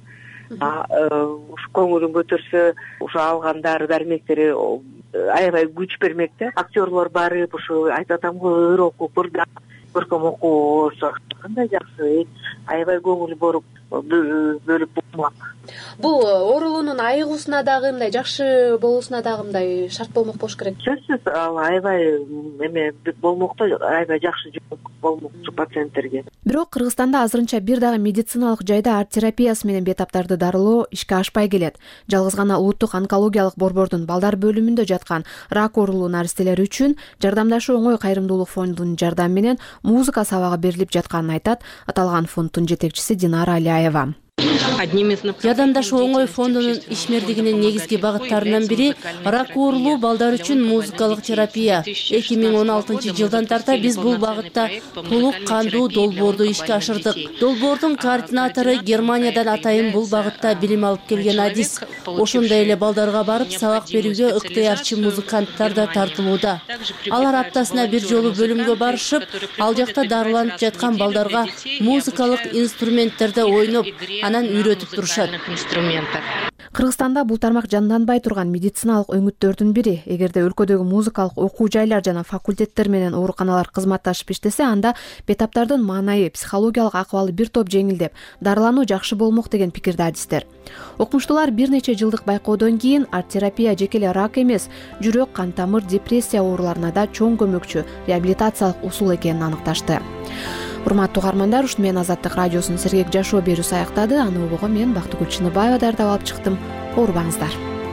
Ушу көңүлүн көтөрсө, ушу алган дары дармектери аябай күч бермек да. Актерлор барып, ушу айтып атам го, ыр окуп, ыр көркөм окуусу кандай жакшы, аябай көңүл боруп бөлүп болмок. Бул оорулуунун айыгуусуна дагы мындай жакшы болуусуна дагы мындай шарт болмок болуш керек. Сөзсүз, ал аябай эме болмок да, аябай жакшы болмок пациенттерге. Бирок Кыргызстанда азырынча бир дагы медициналык жайда арт-терапиясы менен бейтаптарды дарылоо ишке ашпай келет. Жалгыз гана Улуттук онкологиялык борбордун балдар бөлүмүндө жаткан рак оорулуу наристелер үчүн Жардамдашуу оңой кайрымдуулук фондунун жардамы менен музыка сабагы берилип жатканын айтат аталган фонддун жетекчиси Динара Алиаева. Жардамдашуу оңой фондунун ишмердигинин негизги багыттарынын бири рак оорулуу балдар үчүн музыкалык терапия. эки миң он алтынчы жылдан тарта биз бул багытта толук кандуу долбоорду ишке ашырдык. Долбоордун координатору Германиядан атайын бул багытта билим алып келген адис. Ошондой эле балдарга барып сабак берүүгө ыктыярчы музыканттар да тартылууда. Алар аптасына бир жолу бөлүмгө барышып, ал жакта дарыланып жаткан балдарга музыкалык инструменттерде ойноп, анан үйрөтүп турушат. Кыргызстанда бул тармак жанданбай турган медициналык өңүттөрдүн бири. Эгерде өлкөдөгү музыкалык окуу жайлар жана факультеттер менен ооруканалар кызматташып иштесе, анда бейтаптардын маанайы, психологиялык акыбалы бир топ жеңилдеп, дарылануу жакшы болмок деген пикирде адистер. Окумуштуулар бир нече жылдык байкоодон кийин арт-терапия жеке эле рак эмес, жүрөк, кан тамыр, депрессия ооруларына да чоң көмөкчү реабилитациялык усул экенин аныкташты. Урматтуу угармандар, ушуну менен Азаттык радиосунун сергек жашоо берүүсү аяктады. Аны улугу мен Бактыгүл Чыныбаева даярдап алып чыктым. Оорубаңыздар.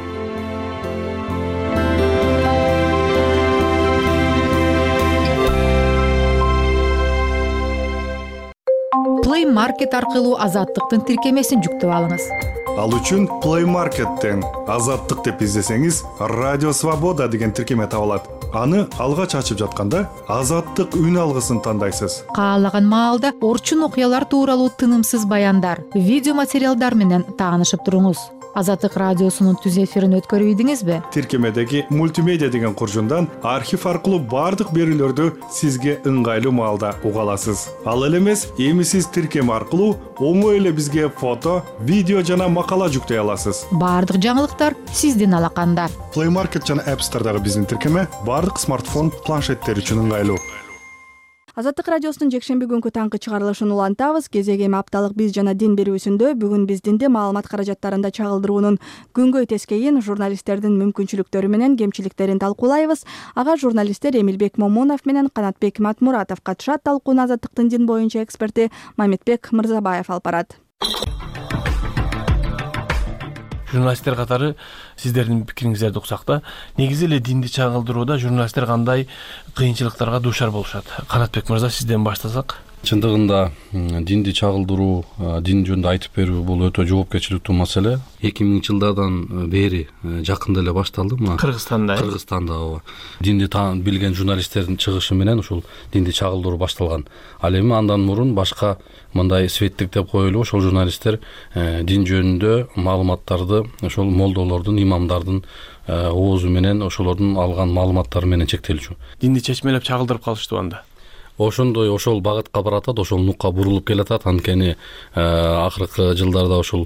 Play Market аркылуу Азаттыктын тиркемесин жүктөп алыңыз. Ал үчүн Play Market'тен Азаттык деп издесеңиз, Радио Свобода деген тиркеме табылат. Аны алгач ачып жатканда Азаттык үн алгысын тандайсыз. Каалаган маалда орчун окуялар тууралуу тынымсыз баяндар, видео материалдар менен таанышып туруңуз. Азаттык радиосунун түз эфирин өткөрүп ийдиңизби? Тиркемедеги мультимедиа деген куржундан архив аркылуу бардык берүүлөрдү сизге ыңгайлуу маалда уга аласыз. Ал эле эмес, эми сиз тиркеме аркылуу оңой эле бизге фото, видео жана макала жүктөй аласыз. Бардык жаңылыктар сиздин алаканда. Play Market жана App Store'дагы биздин тиркеме бардык смартфон, планшеттер үчүн ыңгайлуу. Азаттык радиосунун жекшемби күнгү таңкы чыгарылышын улантабыз. Кезеги эми апталык биз жана дин берүүсүндө бүгүн биз динди маалымат каражаттарында чагылдыруунун күнгөй тескейин, журналисттердин мүмкүнчүлүктөрү менен кемчиликтерин талкуулайбыз. Ага журналисттер Эмилбек Момунов менен Канатбек Матмуратов катышат. Талкууну Азаттыктын дин боюнча эксперти Мамитбек Мырзабаев алып барат. Журналисттер катары сиздердин пикириңиздерди уксак да. Негизи эле динди чагылдырууда журналисттер кандай кыйынчылыктарга дуушар болушат? Канатбек мырза, сизден баштасак. Чындыгында динди чагылдыруу, дин жөнүндө айтып берүү бул өтө жоопкерчиликтүү маселе. эки миңинчи жылдардан бери жакында эле башталды. Мына Кыргызстанда. Кыргызстанда ооба. Динди билген журналисттердин чыгышы менен ушул динди чагылдыруу башталган. Ал эми андан мурун башка мындай светтик деп коелу, ошол журналисттер дин жөнүндө маалыматтарды ошол молдолордун, имамдардын оозу менен ошолордун алган маалыматтары менен чектелчү. Динди чечмелеп чагылдырып калыштыбы анда? Ошондой ошол багытка баратат, ошол нукка бурулуп келатат. Анткени акыркы жылдарда ошол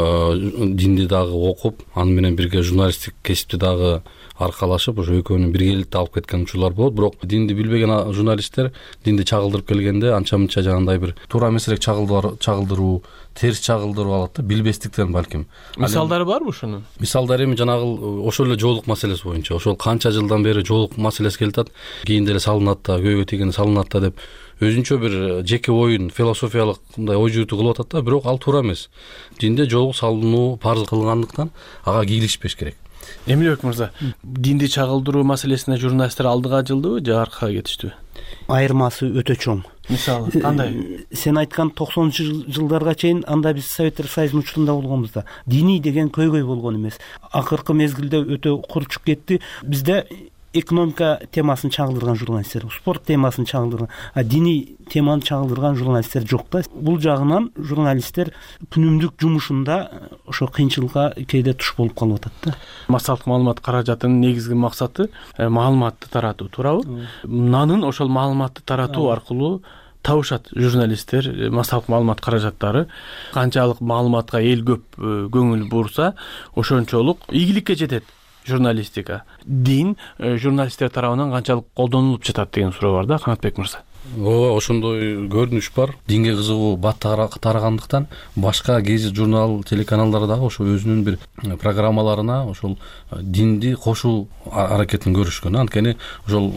динди дагы окуп, аны менен бирге журналисттик кесипти дагы аркалашып, ошо экөөнүн биргеликте алып кеткен учурлар болот. Бирок динди билбеген журналисттер динди чагылдырып келгенде анча-мынча жагандай бир туура эмесирээк чагылдыруу, терс чагылдырып алат да, билбестиктен балким. Мисалдары барбы ошонун? Мисалдары эми жанагы ошол эле жоолук маселеси боюнча. Ошол канча жылдан бери жоолук маселеси келатат. Кийин деле салынат да, көйгөй тийгенде салынат да деп өзүнчө бир жеке оюн, философиялык мындай ой жүгүтүү кылып атат да, бирок ал туура эмес. Динде жоолук салынуу парыз кылгандыктан ага кийлишпеш керек. Эмилбек мырза, динди чагылдыруу маселесине журналисттер алдыга жылдыбы же аркага кетиштиби? Айырмасы өтө чоң. Мисалы кандай? Сен айткан токсонунчу жылдарга чейин анда биз Советтер Союзунун учурунда болгонбуз да. Диний деген көйгөй болгон эмес. Акыркы мезгилде өтө курчуп кетти. Бизде экономика темасын чагылдырган журналисттер, спорт темасын чагылдырган, а диний теманы чагылдырган журналисттер жок да. Бул жагынан журналисттер күнүмдүк жумушунда ошо кыйынчылыкка кээде туш болуп калып атат да. Массалык маалымат каражатынын негизги максаты маалыматты таратуу, туурабы? Нанын ошол маалыматты таратуу аркылуу табышат журналисттер, массалык маалымат каражаттары. Канчалык маалыматка эл көп көңүл бурса, ошончолук ийгиликке жетет журналистика. Дин журналисттер тарабынан канчалык колдонулуп жатат деген суроо бар да, Канатбек мырза. Ооба, ошондой көрүнүш бар. Динге кызыгуу бат тарагандыктан башка гезит, журнал, телеканалдар дагы ошо өзүнүн бир программаларына ошол динди кошуу аракетин көрүшкөн. Анткени ошол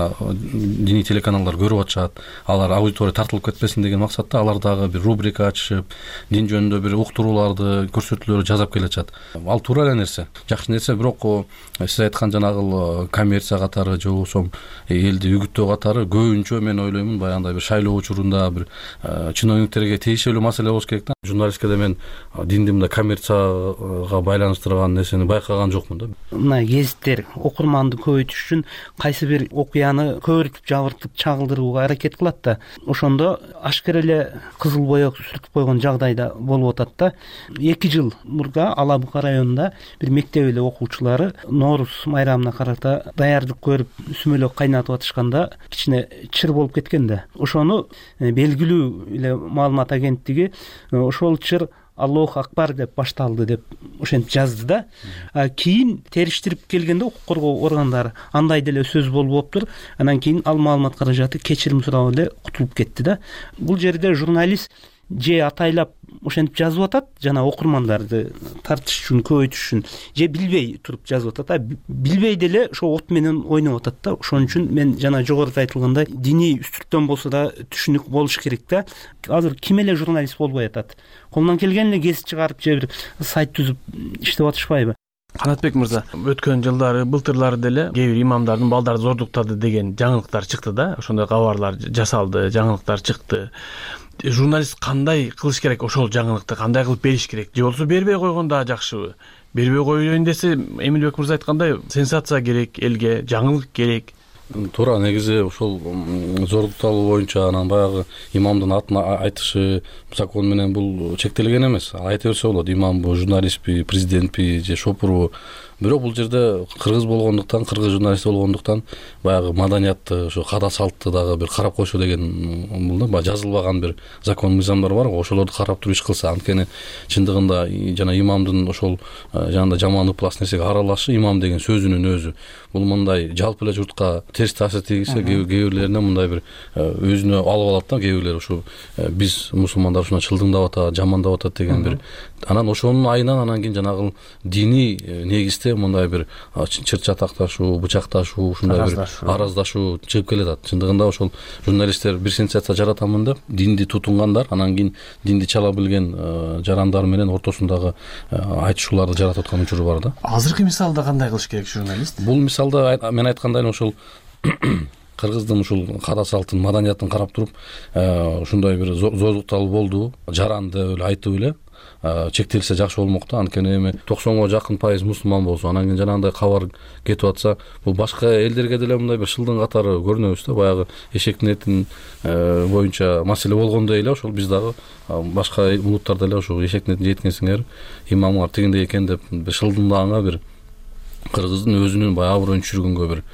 диний телеканалдар көрүп атышат, алар аудитория тартылып кетпесин деген максатта алар дагы бир рубрика ачышып, дин жөнүндө бир уктурууларды, көрсөтүүлөрдү жасап келатышат. Ал туура эле нерсе, жакшы нерсе, бирок сиз айткан жанагы коммерция катары же болбосо элди үгүттөө катары көбүнчө мен ойлойм баягындай бир шайлоо учурунда бир чиновниктерге тийиштүү маселе болуш керек да. Журналисткада мен динди мындай коммерцияга байланыштырган нерсени байкаган жокмун да. Мына гезиттер окурманды көбөйтүш үчүн кайсы бир окуяны көбүртүп, жабыртып чагылдырууга аракет кылат да. Ошондо ашкер эле кызыл боек сүртүп койгон жагдайда болуп атат да. эки жыл мурда Ала Бука районунда бир мектеп эле окуучулары Нооруз майрамына карата даярдык көрүп сүмөлөк кайнатып атышканда кичине чыр болуп кеткен да. Ошону белгилүү эле маалымат агенттиги ошол чыр Аллах акбар деп башталды деп ошентип жазды да. Кийин териштирип келгенде укук коргоо органдары андай деле сөз болуптур. Анан кийин ал маалымат каражаты кечирим сурап эле кутулуп кетти да. Бул жерде журналист же атайлап ошентип жазып атат, жана окурмандарды тартыш үчүн, көбөйтүш үчүн, же билбей туруп жазып атат. Билбей деле ошо от менен ойноп атат да. Ошон үчүн мен жана жогоруда айтылгандай диний үстүртөн болсо да түшүнүк болуш керек да. Азыр ким эле журналист болбой атат? Колунан келген эле гезит чыгарып же бир сайт түзүп иштеп атышпайбы? Канатбек мырза, өткөн жылдары, былтырлары деле кээ бир имамдардын балдарды зордуктады деген жаңылыктар чыкты да. Ошондой кабарлар жасалды, жаңылыктар чыкты. Журналист кандай кылыш керек, ошол жаңылыкты кандай кылып бериш керек? Же болсо бербей койгон да жакшыбы? Бербей коеюн десе, Эмилбек мырза айткандай, сенсация керек, элге жаңылык керек. Туура, негизи ошол зордукталуу боюнча анан баягы имамдын атын айтышы закон менен бул чектелген эмес. Айта берсе болот, имамбы, журналистпи, президентпи же шопурбу. Бирок бул жерде кыргыз болгондуктан, кыргыз журналист болгондуктан баягы маданиятты, ошо када салтты дагы бир карап койсо деген бул да, баягы жазылбаган бир закон мыйзамдар бар го, ошолорду карап туруп иш кылса. Анткени чындыгында жана имамдын ошол жанында жаман ыплас нерсеге аралашы, имам деген сөзүнүн өзү бул мындай жалпы эле журтка терс таасир тийгизсе, кээ бирлерине мындай бир өзүнө алып алат да, кээ бирлер ушу биз мусулмандар ушуна чылдыңдап атат, жамандап атат деген бир. Анан ошонун айынан анан кийин жанагы диний негизде нерсе мындай бир чыр чатакташуу, бычакташуу, ушундай бир араздашуу чыгып келатат. Чындыгында ошол журналисттер бир сенсация жаратамын деп динди тутунгандар, анан кийин динди чала билген жарандар менен ортосундагы айтышууларды жаратып аткан учуру бар да. Азыркы мисалда кандай кылыш керек журналист? Бул мисалда мен айткандай ошол кыргыздын ушул када салтын, маданиятын карап туруп, ушундай бир зоозукталуу болду, жаранды эле айтып эле чектелсе жакшы болмок да. Анткени эми токсонго жакын пайыз мусулман болсо, анан кийин жанагындай кабар кетип атса, бул башка элдерге деле мындай бир шылдың катары көрүнөбүз да. Баягы эшектин этин боюнча маселе болгондой эле ошол биз дагы башка улуттарда эле ошол эшектин этин жеткенсиңер, имамдар тигиндей экен деп шылдыңдагanga бир кыргыздын өзүнүн баягы бир өнчүргөнгө бир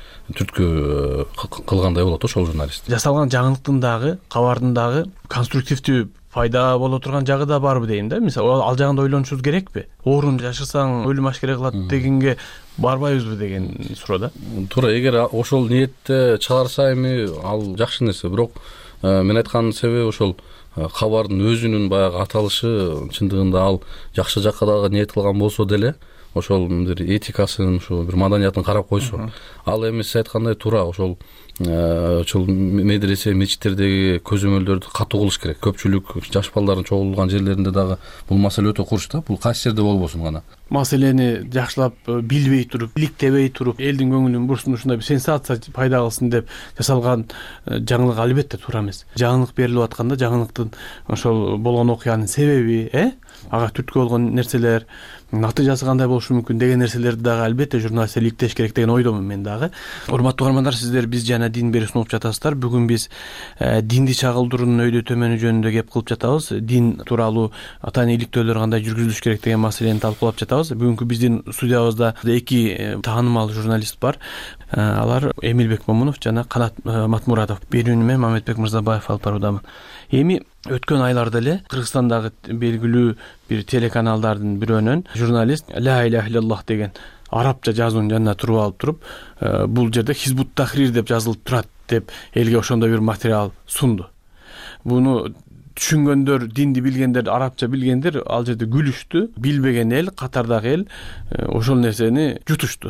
түрткү кылгандай болот ошол журналист. Жасалган жаңылыктын дагы, кабардын дагы конструктивдүү пайда боло турган жагы да барбы дейм да. Мисалы ал жагында ойлонушубуз керекпи? Оорун жашырсаң өлүм ашкере кылат дегенге барбайбызбы деген суроо да. Туура, эгер ошол ниетте чыгарса эми ал жакшы нерсе. Бирок мен айткан себеби ошол кабардын өзүнүн баягы аталышы чындыгында ал жакшы жакка дагы ниет кылган болсо деле ошол бир этикасын, ошол бир маданиятын карап койсо. Ал эми сиз айткандай туура, ошол ошол медресе, мечиттердеги көзөмөлдөрдү катуу кылыш керек. Көпчүлүк жаш балдардын чогулган жерлеринде дагы бул маселе өтө курч да. Бул кайсы жерде болбосун гана. Маселени жакшылап билбей туруп, иликтебей туруп, элдин көңүлүн бурсун, ушундай бир сенсация пайда кылсын деп жасалган жаңылык албетте туура эмес. Жаңылык берилип атканда жаңылыктын ошол болгон окуянын себеби, э, ага түрткү болгон нерселер, натыйжасы кандай болушу мүмкүн деген нерселерди дагы албетте журналисттер иликтеш керек деген ойдомун мен дагы. Урматтуу угармандар, сиздер биз жана дин берип сунуп жатасыздар. Бүгүн биз динди чагылдыруунун өйдө төмөнү жөнүндө кеп кылып жатабыз. Дин тууралуу атайын иликтөөлөр кандай жүргүзүлүш керек деген маселени талкуулап жатабыз. Бүгүнкү биздин студиябызда эки таанымал журналист бар. Алар Эмилбек Момунов жана Канат Матмуратов. Берүүнү мен Мамедбек Мырзабаев алып баруудамын. Эми өткөн айларда эле Кыргызстандагы белгилүү бир телеканалдардын бирөөнөн журналист ла иляха иллаллах деген арабча жазуунун жанына туруп алып туруп, бул жерде Хизбут Тахрир деп жазылып турат деп элге ошондой бир материал сунду. Буну түшүнгөндөр, динди билгендер, арабча билгендер ал жерде күлүштү. Билбеген эл, катардагы эл ошол нерсени жутушту.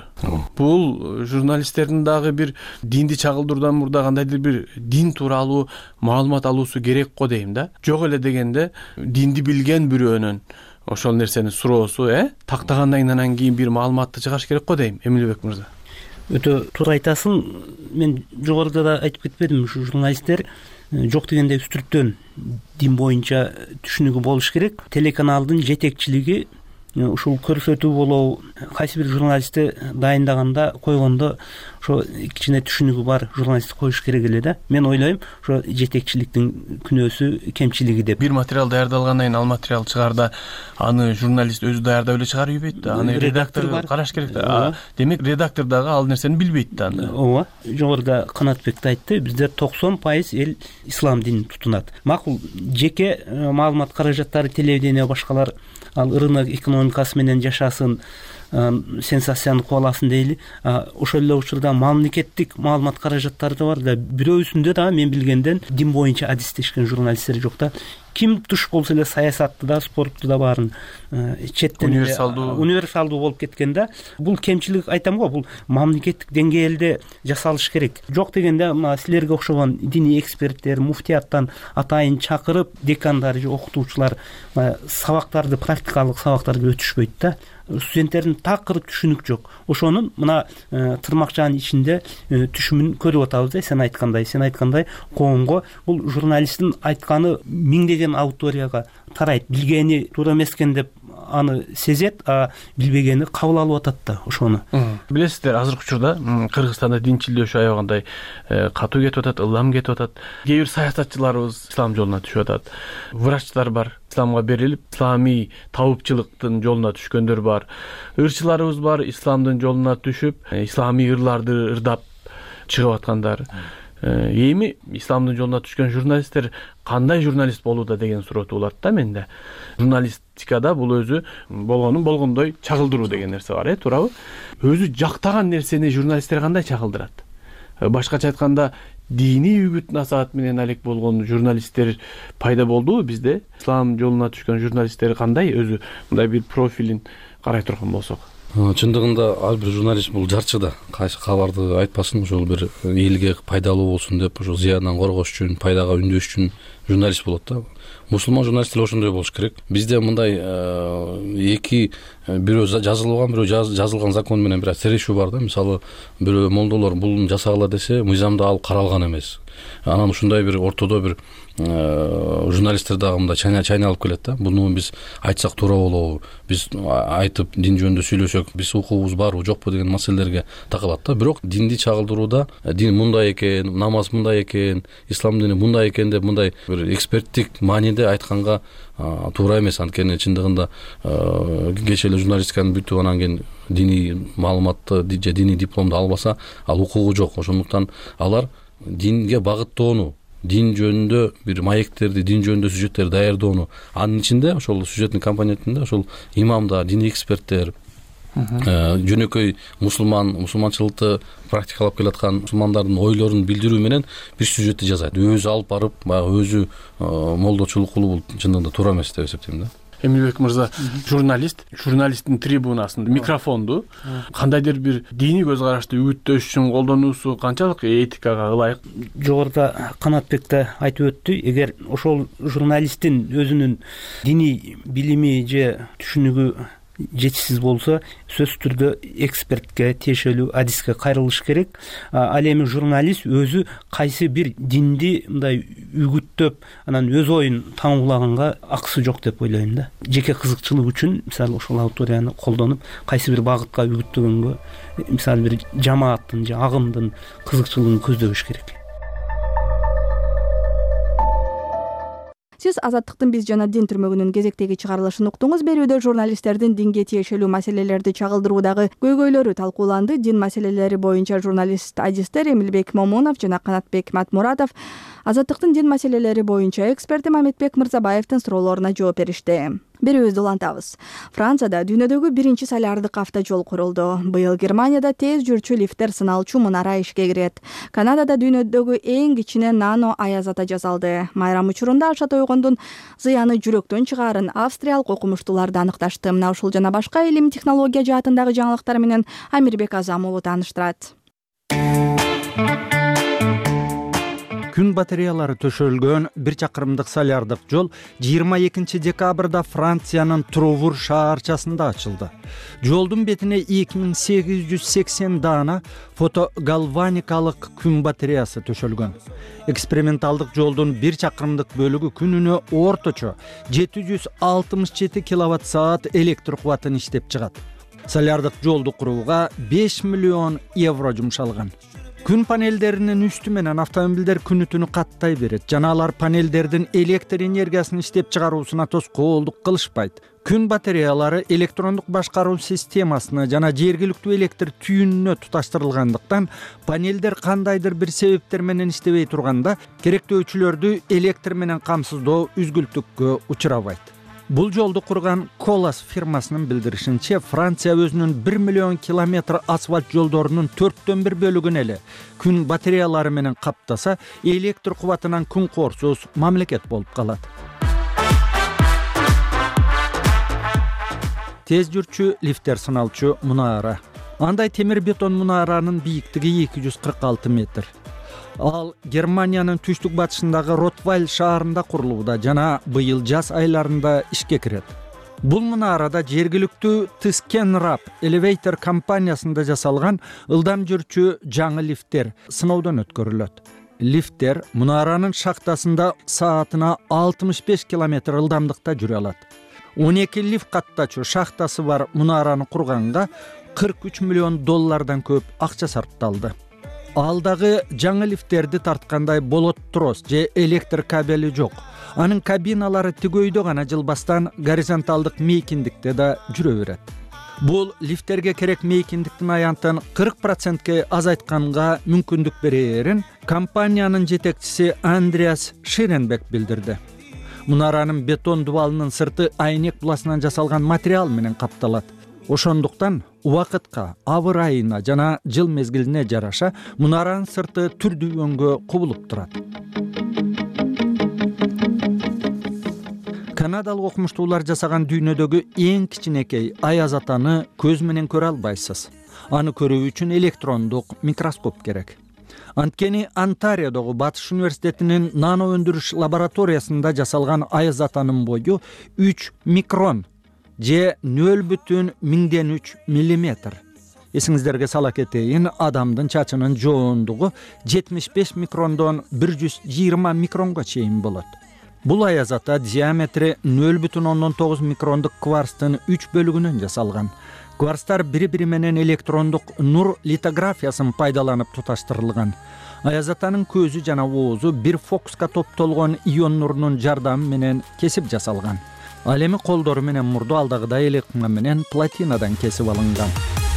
Бул журналисттердин дагы бир динди чагылдыруудан мурда кандайдыр бир дин тууралуу маалымат алуусу керек го дейм да. Жок эле дегенде динди билген бирөөнөн ошол нерсени суроосу, э, тактагандан анан кийин бир маалыматты чыгаш керек го дейм. Эмилбек мырза. Өтө туура айтасың. Мен жогоруда да айтып кетпедим, ушу журналисттер жок дегенде үстүртөн дин боюнча түшүнүгү болуш керек. Телеканалдын жетекчилиги ушул көрсөтүү болобу, кайсы бир журналистти дайындаганда, койгондо ошо кичине түшүнүгү бар журналист коюш керек эле да. Мен ойлойм, ошо жетекчиликтин күнөөсү, кемчилиги деп. Бир материал даярдалгандан кийин ал материал чыгарда аны журналист өзү даярдап эле чыгарып ийбейт да. Аны редактор караш керек да. Демек редактор дагы ал нерсени билбейт да. Ооба. Жогоруда Канатбек да айтты, бизде токсон пайыз эл ислам динин тутунат. Макул, жеке маалымат каражаттары, телевидение башкалар ал рынок экономикасы менен жашасын, сенсацияны кубаласын дейли. Ошол эле учурда мамлекеттик маалымат каражаттары да бар да. Бирөөсүндө да мен билгенден дин боюнча адистешкен журналисттер жок да. Ким туш болсо эле саясатты да, спортту да баарын четтен универсалдуу универсалдуу болуп кеткен да. Бул кемчилик айтам го, бул мамлекеттик деңгээлде жасалыш керек. Жок дегенде мына силерге окшогон диний эксперттер, муфтияттан атайын чакырып, декандар же окутуучулар сабактарды, практикалык сабактарды өтүшпөйт да. Студенттердин такыр түшүнүк жок. Ошонун мына тырмакчанын ичинде түшүмүн көрүп атабыз да. Сен айткандай, сен айткандай коомго бул журналисттин айтканы миңдеген аудиторияга тарайт. Билгени туура эмес экен деп аны сезет, а билбегени кабыл алып атат да ошону. Билесиздер, азыркы учурда Кыргызстанда динчилдөөшү аябагандай катуу кетип атат, ылдам кетип атат. Кээ бир саясатчыларыбыз ислам жолуна түшүп атат. Врачтар бар, исламга берилип, исламий табыпчылыктын жолуна түшкөндөр бар. Ырчыларыбыз бар, исламдын жолуна түшүп, исламий ырларды ырдап чыгып аткандар. Эми исламдын жолуна түшкөн журналисттер кандай журналист болууда деген суроо туулат да менде. Журналистикада бул өзү болгонун болгондой чагылдыруу деген нерсе бар, э, туурабы? Өзү жактаган нерсени журналисттер кандай чагылдырат? Башкача айтканда, диний үгүт насаат менен алек болгон журналисттер пайда болдубу бизде? Ислам жолуна түшкөн журналисттер кандай өзү мындай бир профилин карай турган болсок? чындыгында ар бир журналист бул жарчы да, кайсы кабарды айтпасын ошол бир элге пайдалуу болсун деп ошо зыяндан коргош үчүн, пайдага үндөш үчүн журналист болот да. Мусулман журналисттер ошондой болуш керек. Бизде мындай эки бирөө жазылган, бирөө жазылган закон менен бир серешүү бар да. Мисалы, бирөө молдолор бул жасагыла десе, мыйзамда ал каралган эмес. Анан ушундай бир ортодо бир журналисттер дагы мындай чайналып келет да. Буну биз айтсак туура болобу, биз айтып дин жөнүндө сүйлөсөк, биз укугубуз барбы, жокпу деген маселелерге такалат да. Бирок динди чагылдырууда дин мындай экен, намаз мындай экен, ислам дини мындай экен деп мындай бир эксперттик мааниде айтканга туура эмес. Анткени чындыгында кечээ эле журналистиканы бүтүп анан кийин диний маалыматты же диний дипломду албаса, ал укугу жок. Ошондуктан алар динге багыттоону, дин жөнүндө бир маектерди, дин жөнүндө сюжеттерди даярдоону, анын ичинде ошол сюжеттин компонентинде ошол имамдар, диний эксперттер, жөнөкөй мусулман, мусулманчылыкты практикалап келаткан мусулмандардын ойлорун билдирүү менен бир сюжетти жасайт. Өзү алып барып, баягы өзү молдочулук кылуу бул чындыгында туура эмес деп эсептейм да. Эмилбек мырза, журналист, журналисттин трибунасында микрофонду кандайдыр бир диний көз карашты үгүттөш үчүн колдонуусу канчалык этикага ылайык? Жогоруда Канатбек да айтып өттү, эгер ошол журналисттин өзүнүн диний билими же түшүнүгү жетишсиз болсо, сөзсүз түрдө экспертке, тиешелүү адиске кайрылыш керек. Ал эми журналист өзү кайсы бир динди мындай үгүттөп, анан өз оюн таңуулаганга акысы жок деп ойлойм да. Жеке кызыкчылык үчүн, мисалы, ошол аудиторияны колдонуп, кайсы бир багытка үгүттөгөнгө, мисалы, бир жамааттын же агымдын кызыкчылыгын көздөбөш керек. Сиз Азаттыктын биз жана дин түрмөгүнүн кезектеги чыгарылышын уктуңуз. Берүүдө журналисттердин динге тиешелүү маселелерди чагылдыруудагы көйгөйлөрү талкууланды. Дин маселелери боюнча журналист адистер Эмилбек Момунов жана Канатбек Матмуратов Азаттыктын дин маселелери боюнча эксперти Маметбек Мырзабаевдин суроолоруна жооп беришти. Берүүбүздү улантабыз. Францияда дүйнөдөгү биринчи солярдык автожол курулду. Быйыл Германияда тез жүрчү лифтер сыналчу мунара ишке кирет. Канадада дүйнөдөгү эң кичине нано аяз ата жасалды. Майрам учурунда аша тойгондун зыяны жүрөктөн чыгаарын австриялык окумуштуулар да аныкташты. Мына ушул жана башка илим технология жаатындагы жаңылыктар менен Амирбек Азам уулу тааныштырат. Күн батареялары төшөлгөн бир чакырымдык солярдык жол жыйырма экинчи декабрда Франциянын Трувур шаарчасында ачылды. Жолдун бетине эки миң сегиз жүз сексен даана фотогалваникалык күн батареясы төшөлгөн. Эксперименталдык жолдун бир чакырымдык бөлүгү күнүнө орточо жети жүз алтымыш жети киловатт саат электр кубатын иштеп чыгат. Солярдык жолду курууга беш миллион евро жумшалган. Күн панелдеринин үстү менен автомобилдер күнү түнү каттай берет. Жана алар панелдердин электр энергиясын иштеп чыгаруусуна тоскоолдук кылышпайт. Күн батареялары электрондук башкаруу системасына жана жергиликтүү электр түйүнүнө туташтырылгандыктан панелдер кандайдыр бир себептер менен иштебей турганда керектөөчүлөрдү электр менен камсыздоо үзгүлтүккө учурабайт. Бул жолду курган Колас фирмасынын билдиришинче, Франция өзүнүн бир миллион километр асфальт жолдорунун төрттөн бир бөлүгүн эле күн батареялары менен каптаса, электр кубатынан күн корсуз мамлекет болуп калат. Тез жүрчү лифтер сыналчу мунара. Андай темир бетон мунаранын бийиктиги эки жүз кырк алты метр. Ал Германиянын түштүк батышындагы Ротвайль шаарында курулууда жана быйыл жаз айларында ишке кирет. Бул мунарада жергиликтүү Тыскен-Рап Elevator компаниясында жасалган ылдам жүрчү жаңы лифтер сыноодон өткөрүлөт. Лифтер мунаранын шахтасында саатына алтымыш беш километр ылдамдыкта жүрө алат. он эки лифт каттачу шахтасы бар мунараны курганга кырк үч миллион доллардан көп акча сарпталды. Алдагы жаңы лифттерди тарткандай болот трос же электр кабели жок. Анын кабиналары тигөйдө гана жылбастан горизонталдык мейкиндикте да жүрө берет. Бул лифттерге керек мейкиндиктин аянтын кырк процентке азайтканга мүмкүндүк берерин компаниянын жетекчиси Андреас Ширенбек билдирди. Мунаранын бетон дубалынын сырты айнек буласынан жасалган материал менен капталат. Ошондуктан убакытка, абыр айына жана жыл мезгилине жараша мунаранын сырты түрдүү өңгө кубулуп турат. канадалык окумуштуулар жасаган дүйнөдөгү эң кичинекей аяз атаны көз менен көрө албайсыз. Аны көрүү үчүн электрондук микроскоп керек. Анткени Онтариодогу Батыш университетинин нано өндүрүш лабораториясында жасалган аяз атанын бою үч микрон же нөл бүтүн миңден үч миллиметр. Эсиңиздерге сала кетейин, адамдын чачынын жоондугу жетимиш беш микрондон бир жүз жыйырма микронго чейин болот. Бул аяз ата диаметри нөл бүтүн ондон тогуз микрондук кварцтын үч бөлүгүнөн жасалган. Кварцтар бири-бири менен электрондук нур литографиясын пайдаланып туташтырылган. Аяз атанын көзү жана оозу бир фокуска топтолгон ион нурунун жардамы менен кесип жасалган. Ал эми колдору менен мурду алдагыдай эле кыңа менен платинадан кесип алынган.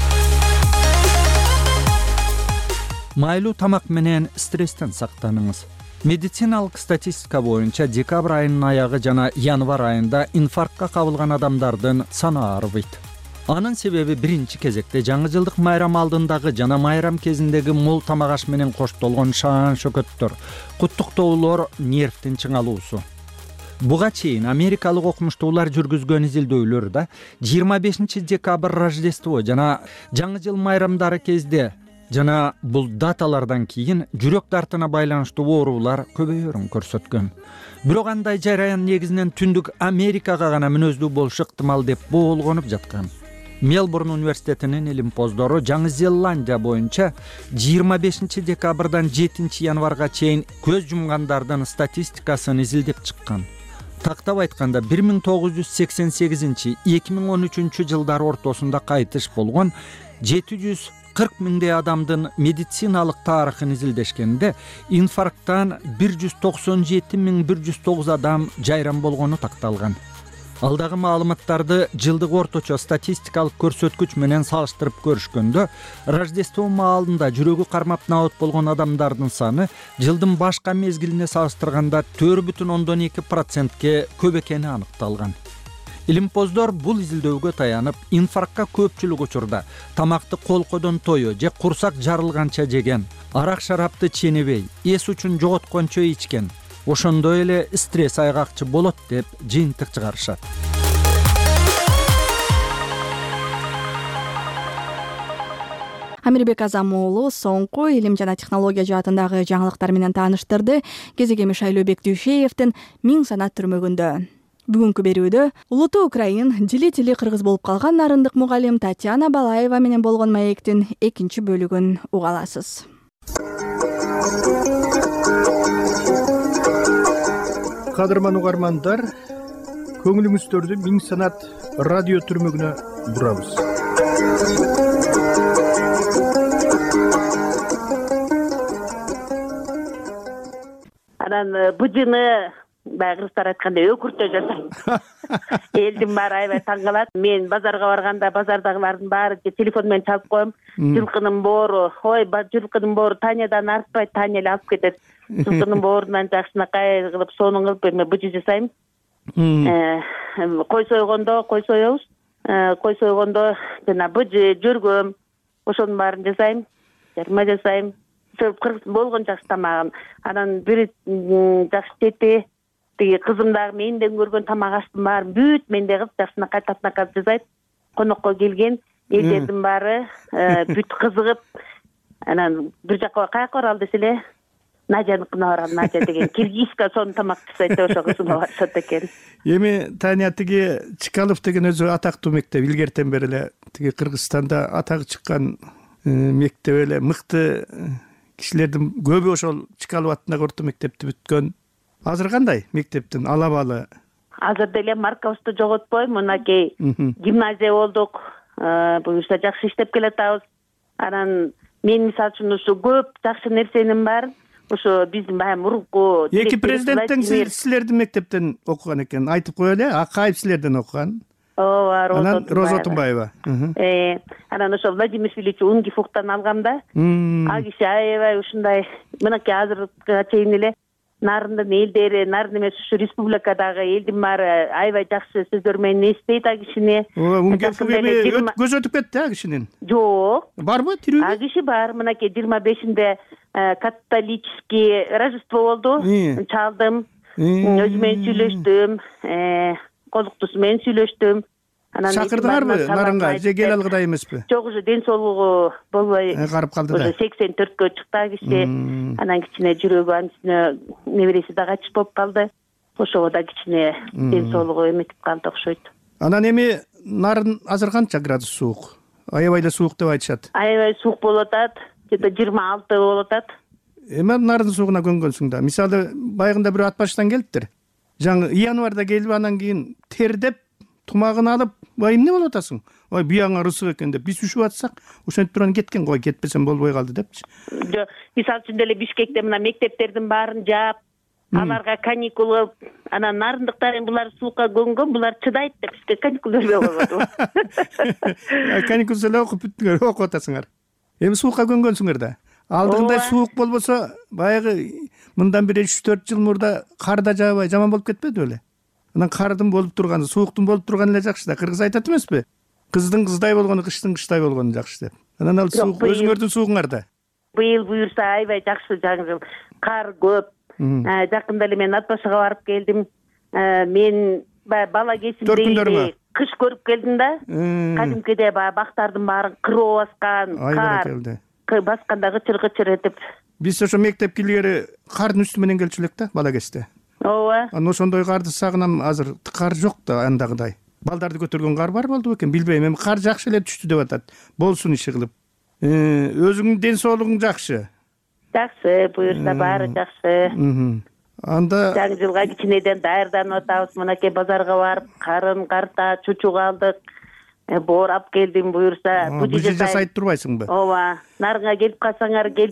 Майлуу тамак менен стресстен сактаныңыз. Медициналык статистика боюнча декабрь айынын аягы жана январь айында инфарктка кабылган адамдардын саны арбыйт. Анын себеби биринчи кезекте жаңы жылдык майрам алдындагы жана майрам кезиндеги мол тамак аш менен коштолгон шаан шөкөттөр, куттуктоолор, нервдин чыңалуусу. Буга чейин америкалык окумуштуулар жүргүзгөн изилдөөлөрдө жыйырма бешинчи декабрь Рождество жана жаңы жыл майрамдары кезде жана бул даталардан кийин жүрөк дартына байланыштуу оорулар көбөйөрүн көрсөткөн. Бирок андай жараян негизинен түндүк Америкага гана мүнөздүү болушу ыктымал деп боолгонуп жаткан. Мелбурн университетинин илимпоздору Жаңы Зеландия боюнча жыйырма бешинчи декабрдан жетинчи январга чейин көз жумгандардын статистикасын изилдеп чыккан. Тактап айтканда бир миң тогуз жүз сексен сегизинчи — эки миң он үчүнчү жылдар ортосунда кайтыш болгон жети жүз кырк миңдей адамдын медициналык тарыхын изилдешкенде инфаркттан бир жүз токсон жети миң бир жүз тогуз адам жайран болгону такталган. Алдагы маалыматтарды жылдык орточо статистикалык көрсөткүч менен салыштырып көрүшкөндө, Рождество маалында жүрөгү кармап набат болгон адамдардын саны жылдын башка мезгилине салыштырганда төрт бүтүн ондон эки процентке көп экени аныкталган. Илимпоздор бул изилдөөгө таянып, инфарктка көпчүлүк учурда тамакты колкодон тою же курсак жарылганча жеген, арак шарапты ченебей, эс үчүн жоготкончо ичкен, ошондой эле стресс айгакчы болот деп жыйынтык чыгарышат. Амирбек Азам уулу соңку илим жана технология жаатындагы жаңылыктар менен тааныштырды. Кезегеми Шайлообек Дүйшеевдин Миң санат түрмөгүндө. Бүгүнкү берүүдө улуттуу украин, дили тили кыргыз болуп калган нарындык мугалим Татьяна Балаева менен болгон маектин экинчи бөлүгүн уга аласыз. Кадырман угармандар, көңүлүңүздөрдү Миң санат радио түрмөгүнө бурабыз. Анан бужыны баягы кыргыздар айткандай өкүртө жасайм. Элдин баары аябай таң калат. Мен базарга барганда базардагылардын баары телефон менен чалып коем. Жылкынын боору, ой, жылкынын боору Танядан артпайт, Таня эле алып кетет. Жылкынын боорунан жакшынакай кылып, сонун кылып эме быжы жасайм. Кой сойгондо кой соебуз. Кой сойгондо жана быжы, жөргөм, ошонун баарын жасайм. Жарма жасайм. Кыргыз болгон жакшы тамагым. Анан бир жакшы чети, тиги кызым дагы менден көргөн тамак аштын баарын бүт менде кылып жакшынакай татынакай жасайт. Конокко келген элдердин баары бүт кызыгып, анан бир жака каяка баралы десе эле Надяныкына барам, Надя деген киргизка сонун тамак жасайт деп ошо кызыма барышат экен. Эми Таня тиги Чкалов деген өзү атактуу мектеп, илгертен бери эле тиги Кыргызстанда атагы чыккан мектеп эле, мыкты кишилердин көбү ошол Чкалов атындагы орто мектепти бүткөн. Азыр кандай мектептин алабалы? Азыр деле маркабызды жоготпойм, мынакей гимназия болдук, буюрса жакшы иштеп келатабыз. Анан мен мисалы үчүн ушу көп жакшы нерсенин бар. Ошо биздин баягы мурунку эки президенттин силердин мектептен окуган экен, айтып коелу, Акаев силерден окуган. Ооба, анан Роза Отунбаева. Э, анан ошо Владимир Филиппович Унгифуктан алгам да. А киши аябай ушундай, мынакей азыркыга чейин эле нарындын элдери, нарын эмес ушу республикадагы элдин баары аябай жакшы сөздөр менен эстейт а кишини. Унгифуктан көз өтүп кетти а кишинин? Жок. Барбы тирүүбү? А киши бар, мынакей жыйырма бешинде католический Рождество болду, чалдым. өзү менен сүйлөштүм, колуктусу менен сүйлөштүм. Чакырдыңарбы нарынга же кел алгыдай эмеспи? Жок, уже ден соолугу болбой карып калды да. Уже сексен төрткө чыкты киши. Анан кичине жүрөгү анын үстүнө небереси да качып болуп калды. Ошого да кичине ден соолугу эметип калды окшойт. Анан эми нарын азыр канча градус суук? Аябай эле суук деп айтышат. Аябай суук болуп атат. Где-то жыйырма алты болуп атат. Эми нарын суугуна көнгөнсүң да. Мисалы байгында бирөө ат баштан келиптир. Жаңы январда келип анан кийин тердеп тумагын алып, "Ой, эмне болуп атасың? Ой, бияңар ысык экен" деп биз үшүп атсак, ошентип турган кеткен, кой кетпесем болбой калды депчи. Жок, мисалы үчүн деле Бишкекте мына мектептердин баарын жаап, аларга каникул кылып, анан нарындыктар эми булар суукка көнгөн, булар чыдайт деп бизге каникул бербей койбоду. Каникулсу эле окуп бүттүңөр, окуп атасыңар. Эми суукка көнгөнсүңөр да. Алдыңдай суук болбосо, баягы мындан бир үч төрт жыл мурда кар да жаабай жаман болуп кетпеди беле? Анан кардын болуп турганы, сууктун болуп турганы эле жакшы да. Кыргыз айтат эмеспи? Кыздын кыздай болгону, кыштын кыштай болгону жакшы деп. Анан ал суук өзүңөрдүн суугуңар да. Быйыл буюрса аябай жакшы, жаңы жыл кар көп. Жакында эле мен Ат-Башыга барып келдим. Мен бала кезимде кыш көрүп келдим да. Кадимкиде баягы бактардын баарын кыроо баскан, кар басканда гычыр-гычыр этип. Биз ошо мектепке илгери кардын үстү менен келчү элек да, бала кезде. Ооба. Анан ошондой карды сагынам, азыр кар жок да андагыдай. Балдарды көтөргөн кар бар болду бекен, билбейм. Эми кар жакшы эле түштү деп атат. Болсун иши кылып. Өзүңдүн ден соолугуң жакшы? Жакшы, буюрса баары жакшы. Анда жаңы жылга кичинеден даярданып атабыз. Мынакей базарга барып, карын карта, чучук алдык. Боорап келдим буюрса. Бужи жасайт турбайсыңбы? Ооба. Нарынга келип калсаңар келип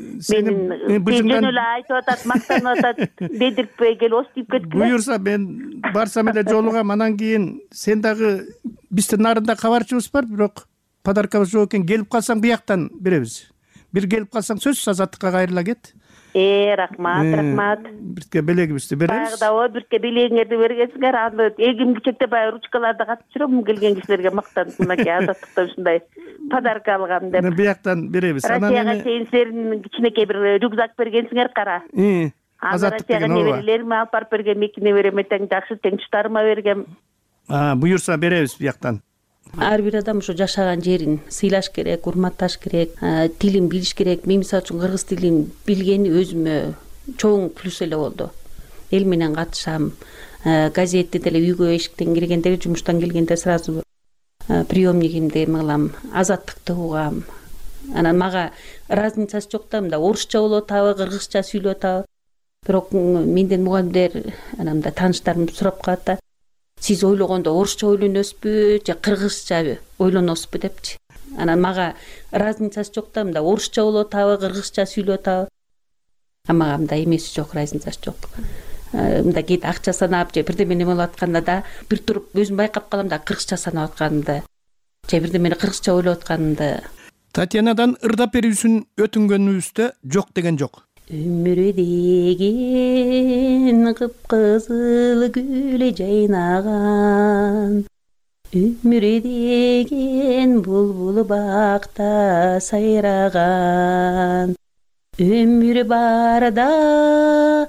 менин жөн эле айтып атат, мактанып атат. Дедиртпей кел, ос тийип кетти. Буюрса мен барсам эле жолугам, анан кийин сен дагы биздин нарында кабарчыбыз бар, бирок подаркабыз жок экен. Келип калсаң бияктан беребиз. Бир келип калсаң сөзсүз Азаттыкка кайрыла кет. Э, рахмат, рахмат. Бирке белегибизди беребиз. Баягыда о бирке белегиңерди бергенсиңер, аны эгим кичекте баягы ручкаларда катып жүрөм, келген кишилерге мактанып, мынакей Азаттыктан ушундай подарка алгам деп. Бияктан беребиз. Россияга чейин силердин кичинекей бир рюкзак бергенсиңер, кара. Азаттык деген ооба. Неберелериме алып барып берген, эки небереме тең жакшы теңчтарыма бергем. Буюрса беребиз бияктан. Ар бир адам ушу жашаган жерин сыйлаш керек, урматташ керек, тилин билиш керек. Мен мисалы үчүн кыргыз тилин билгени өзүмө чоң плюс эле болду. Эл менен катышам, газетти деле үйгө эшиктен киргенде, жумуштан келгенде сразу приемнигимди кылам, Азаттыкты угам. Анан мага разницасы жок да, мында орусча болуп атабы, кыргызча сүйлөп атабы. Бирок менден мугалимдер, ананда тааныштарым сурап калат да. Сиз ойлогондо орусча ойлоносузбу же кыргызча ойлоносузбу депчи. Анан мага разницасы жок да, мында орусча болуп атабы, кыргызча сүйлөп атабы. А мага мындай эмеси жок, разницасы жок. Мында кээде акча санап же бирдемени болуп атканда да бир туруп өзүм байкап калам да, кыргызча санап атканымды же бирдемени кыргызча ойлоп атканымды. Татьянадан ырдап берүүсүн өтүнгөнүбүздө жок деген жок. Өмүрү деген кыпкызыл гүл жайнаган, өмүрү деген булбул бакта сайраган, өмүр барда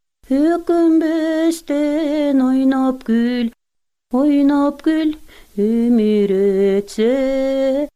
өкүнбөстөн ойноп гүл, ойноп гүл, өмүр өтсө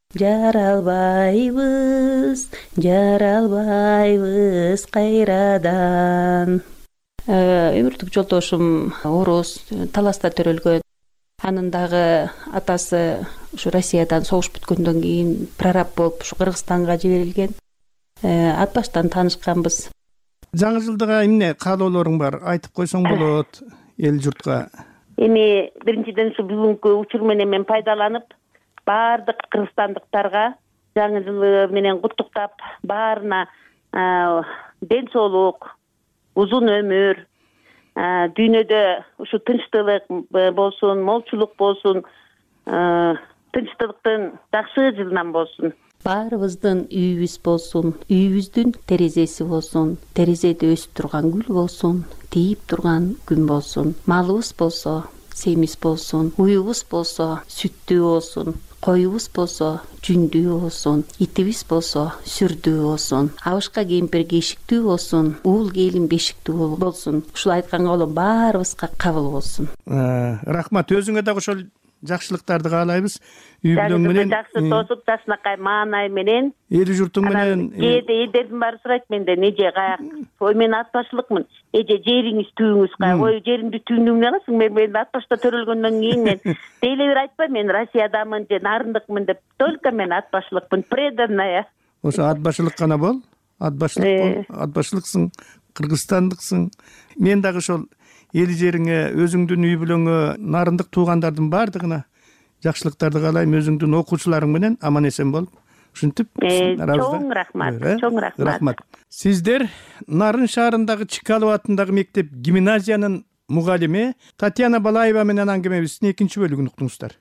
жаралбайбыз, жаралбайбыз кайрадан. Өмүрдүк жолдошум орус, таласта төрөлгөн. Анын дагы атасы ушу Россиядан согуш бүткөндөн кийин прораб болуп ушу Кыргызстанга жиберилген. Ат баштан таанышканбыз. Жаңы жылдыга эмне каалоолоруң бар? Айтып койсоң болот эл журтка. Эми биринчиден ушу бүгүнкү учур менен мен пайдаланып, баардык кыргызстандыктарга жаңы жылы менен куттуктап, баарына ден соолук, узун өмүр, дүйнөдө ушу тынчтылык болсун, молчулук болсун, тынчтылыктын жакшы жылынан болсун. Баарыбыздын үйүбүз болсун, үйүбүздүн терезеси болсун, терезеде өсүп турган гүл болсун, тийип турган күн болсун. Малыбыз болсо семиз болсун, уюбуз болсо сүттүү болсун, коюбуз болсо жүндүү болсун, итибиз болсо сүрдүү болсун, абышка кемпир кешиктүү болсун, уул келин бешиктүү болсун, ушул айтканга болом баарыбызга кабыл болсун. Рахмат, өзүңө дагы ошол жакшылыктарды каалайбыз. Үй бүлөң менен жакшы тосуп жакшынакай маанай менен эл журтуң менен кээде элдердин баары сурайт менден, эже каяк, ой мен ат башылыкмын, эже жериңиз түйүңүз каяк, ой жеримди түйүндү эмне кыласың, мен мен ат башта төрөлгөндөн кийин мен дейле бир айтпайм, мен Россиядамын же нарындыкмын деп, только мен ат башылыкмын, преданная. Ошо ат башылык гана бол, ат башылык бол, ат башылыксың, кыргызстандыксың. Мен дагы ошол эл жериңе, өзүңдүн үй бүлөңө, нарындык туугандардын баардыгына жакшылыктарды каалайм. Өзүңдүн окуучуларың менен аман эсен болуп, ушинтип чоң рахмат, чоң рахмат. Рахмат. Сиздер Нарын шаарындагы Чкалов атындагы мектеп гимназиянын мугалими Татьяна Балаева менен аңгемебиздин экинчи бөлүгүн уктуңуздар.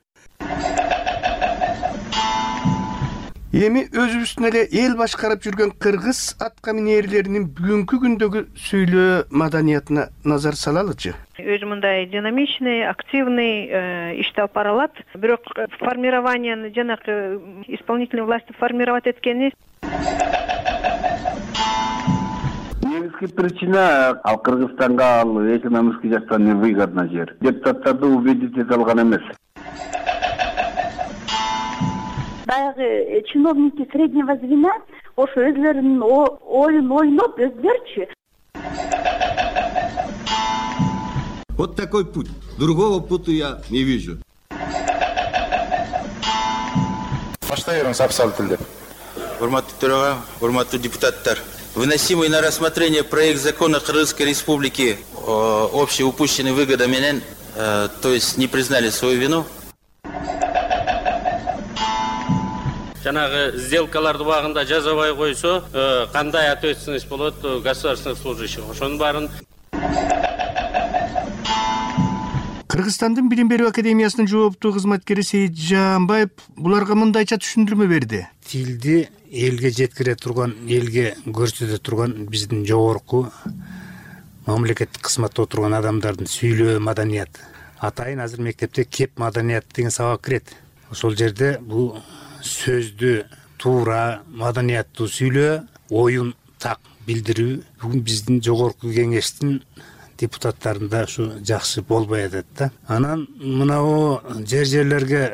Эми өзүбүздүн эле эл башкарып жүргөн кыргыз атка минээрлеринин бүгүнкү күндөгү сүйлөө маданиятына назар салалычы. Өзү мындай динамичный, активный ишти алып бара алат. Бирок формированияны жанагы исполнительный власти формировать эткени. Негизги причина ал Кыргызстанга ал экономический жактан невыгодно жер. Депутаттарды убедить эте алган эмес. Баягы чиновники среднего звена ошо өзлөрүнүн оюн ойноп өздөрчү. Вот такой путь. Другого пути я не вижу. Баштайбыз абсолютно. Урматтуу төрага, урматтуу депутаттар. Выносимый на рассмотрение проект закона Кыргызской Республики общей упущенной выгоды менен, то есть не признали свою вину. Жанагы сделкаларды убагында жазабай койсо, кандай ответственность болот государственных служащих. Ошонун баарын Кыргызстандын билим берүү академиясынын жооптуу кызматкери Сейит Жаанбаев буларга мындайча түшүндүрмө берди. Тилди элге жеткире турган, элге көрсөтө турган биздин жогорку мамлекеттик кызматта отурган адамдардын сүйлөө маданияты. Атайын азыр мектепте кеп маданият деген сабак кирет. Ошол жерде бул сөздү туура, маданияттуу сүйлөө, оюн так билдирүү бүгүн биздин жогорку кеңештин депутаттарында ушу жакшы болбой атат да. Анан мынау жер-жерлерге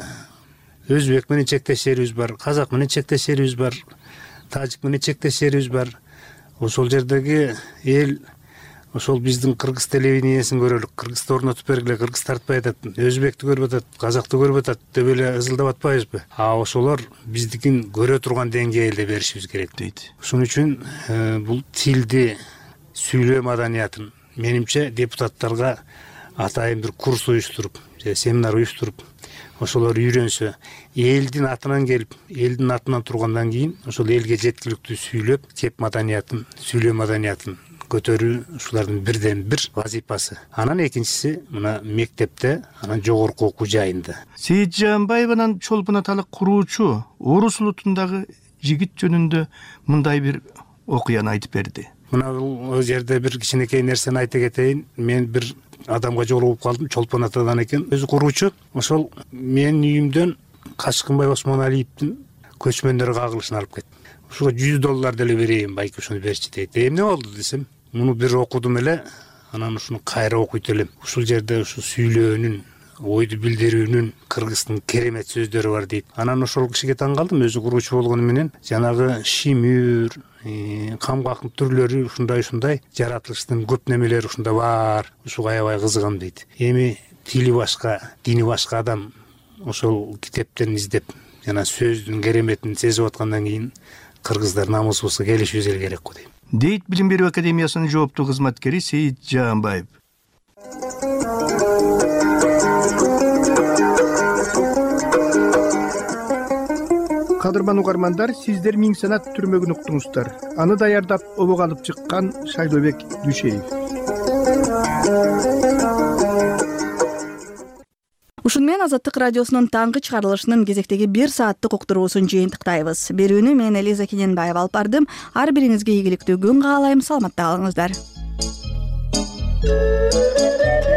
өзбек менен чектештерибиз бар, казак менен чектештерибиз бар, тажик менен чектештерибиз бар. Ошол жердеги эл ошол биздин кыргыз телевидениесин көрөлүк, кыргызды орнотуп бергиле, кыргыз тартпай атат, өзбекти көрүп атат, казакты көрүп атат деп эле ызылдап атпайбызбы? А ошолор биздикин көрө турган деңгээлде беришибиз керек дейт. Ошон үчүн бул тилди, сүйлөө маданиятын менимче депутаттарга атайын бир курс уюштуруп, же семинар уюштуруп, ошолор үйрөнсө, элдин атынан келип, элдин атынан тургандан кийин ошол элге жеткиликтүү сүйлөп, кеп маданиятын, сүйлөө маданиятын көтөрүү ушулардын бирден бир вазипасы. Анан экинчиси мына мектепте, анан жогорку окуу жайында. Сейит Жаанбаеванын чолпон аталык куруучу Орус улутундагы жигит жөнүндө мындай бир окуяны айтып берди. Мына бул жерде бир кичинекей нерсени айта кетейин. Мен бир адамга жолугуп калдым, чолпон атадан экен, өзү куруучу. Ошол менин үйүмдөн Качкынбай Осмоналиевдин көчмөндөр кагылышын алып кетти. Ушуга жүз доллар деле берейин, байке ушуну берчи дейт. Эмне болду десем, муну бир окудум эле, анан ушуну кайра окуйт элем. Ушул жерде ушу сүйлөөнүн, ойду билдирүүнүн кыргыздын керемет сөздөрү бар дейт. Анан ошол кишиге таң калдым, өзү куруучу болгону менен. Жанагы шимүр, камгактын түрлөрү ушундай-ушундай, жаратылыштын көп немелери ушунда бар. Ушуга аябай кызыгам дейт. Эми тили башка, дини башка адам ошол китептен издеп, жана сөздүн кереметин сезип аткандан кийин кыргыздар намысыбызга келишибиз керек го дейм. Дейт билим берүү академиясынын жооптуу кызматкери Сейит Жаанбаев. Кадырман угармандар, сиздер Миң санат түрмөгүн уктуңуздар. Аны даярдап обого алып чыккан Шайлообек Дүйшеев. Ушун менен Азаттык радиосунун таңкы чыгарылышынын кезектеги бир сааттык уктуруусун жыйынтыктайбыз. Берүүнү мен Элиза Кененбаева алып бардым. Ар бириңизге ийгиликтүү күн каалайм, саламатта калыңыздар.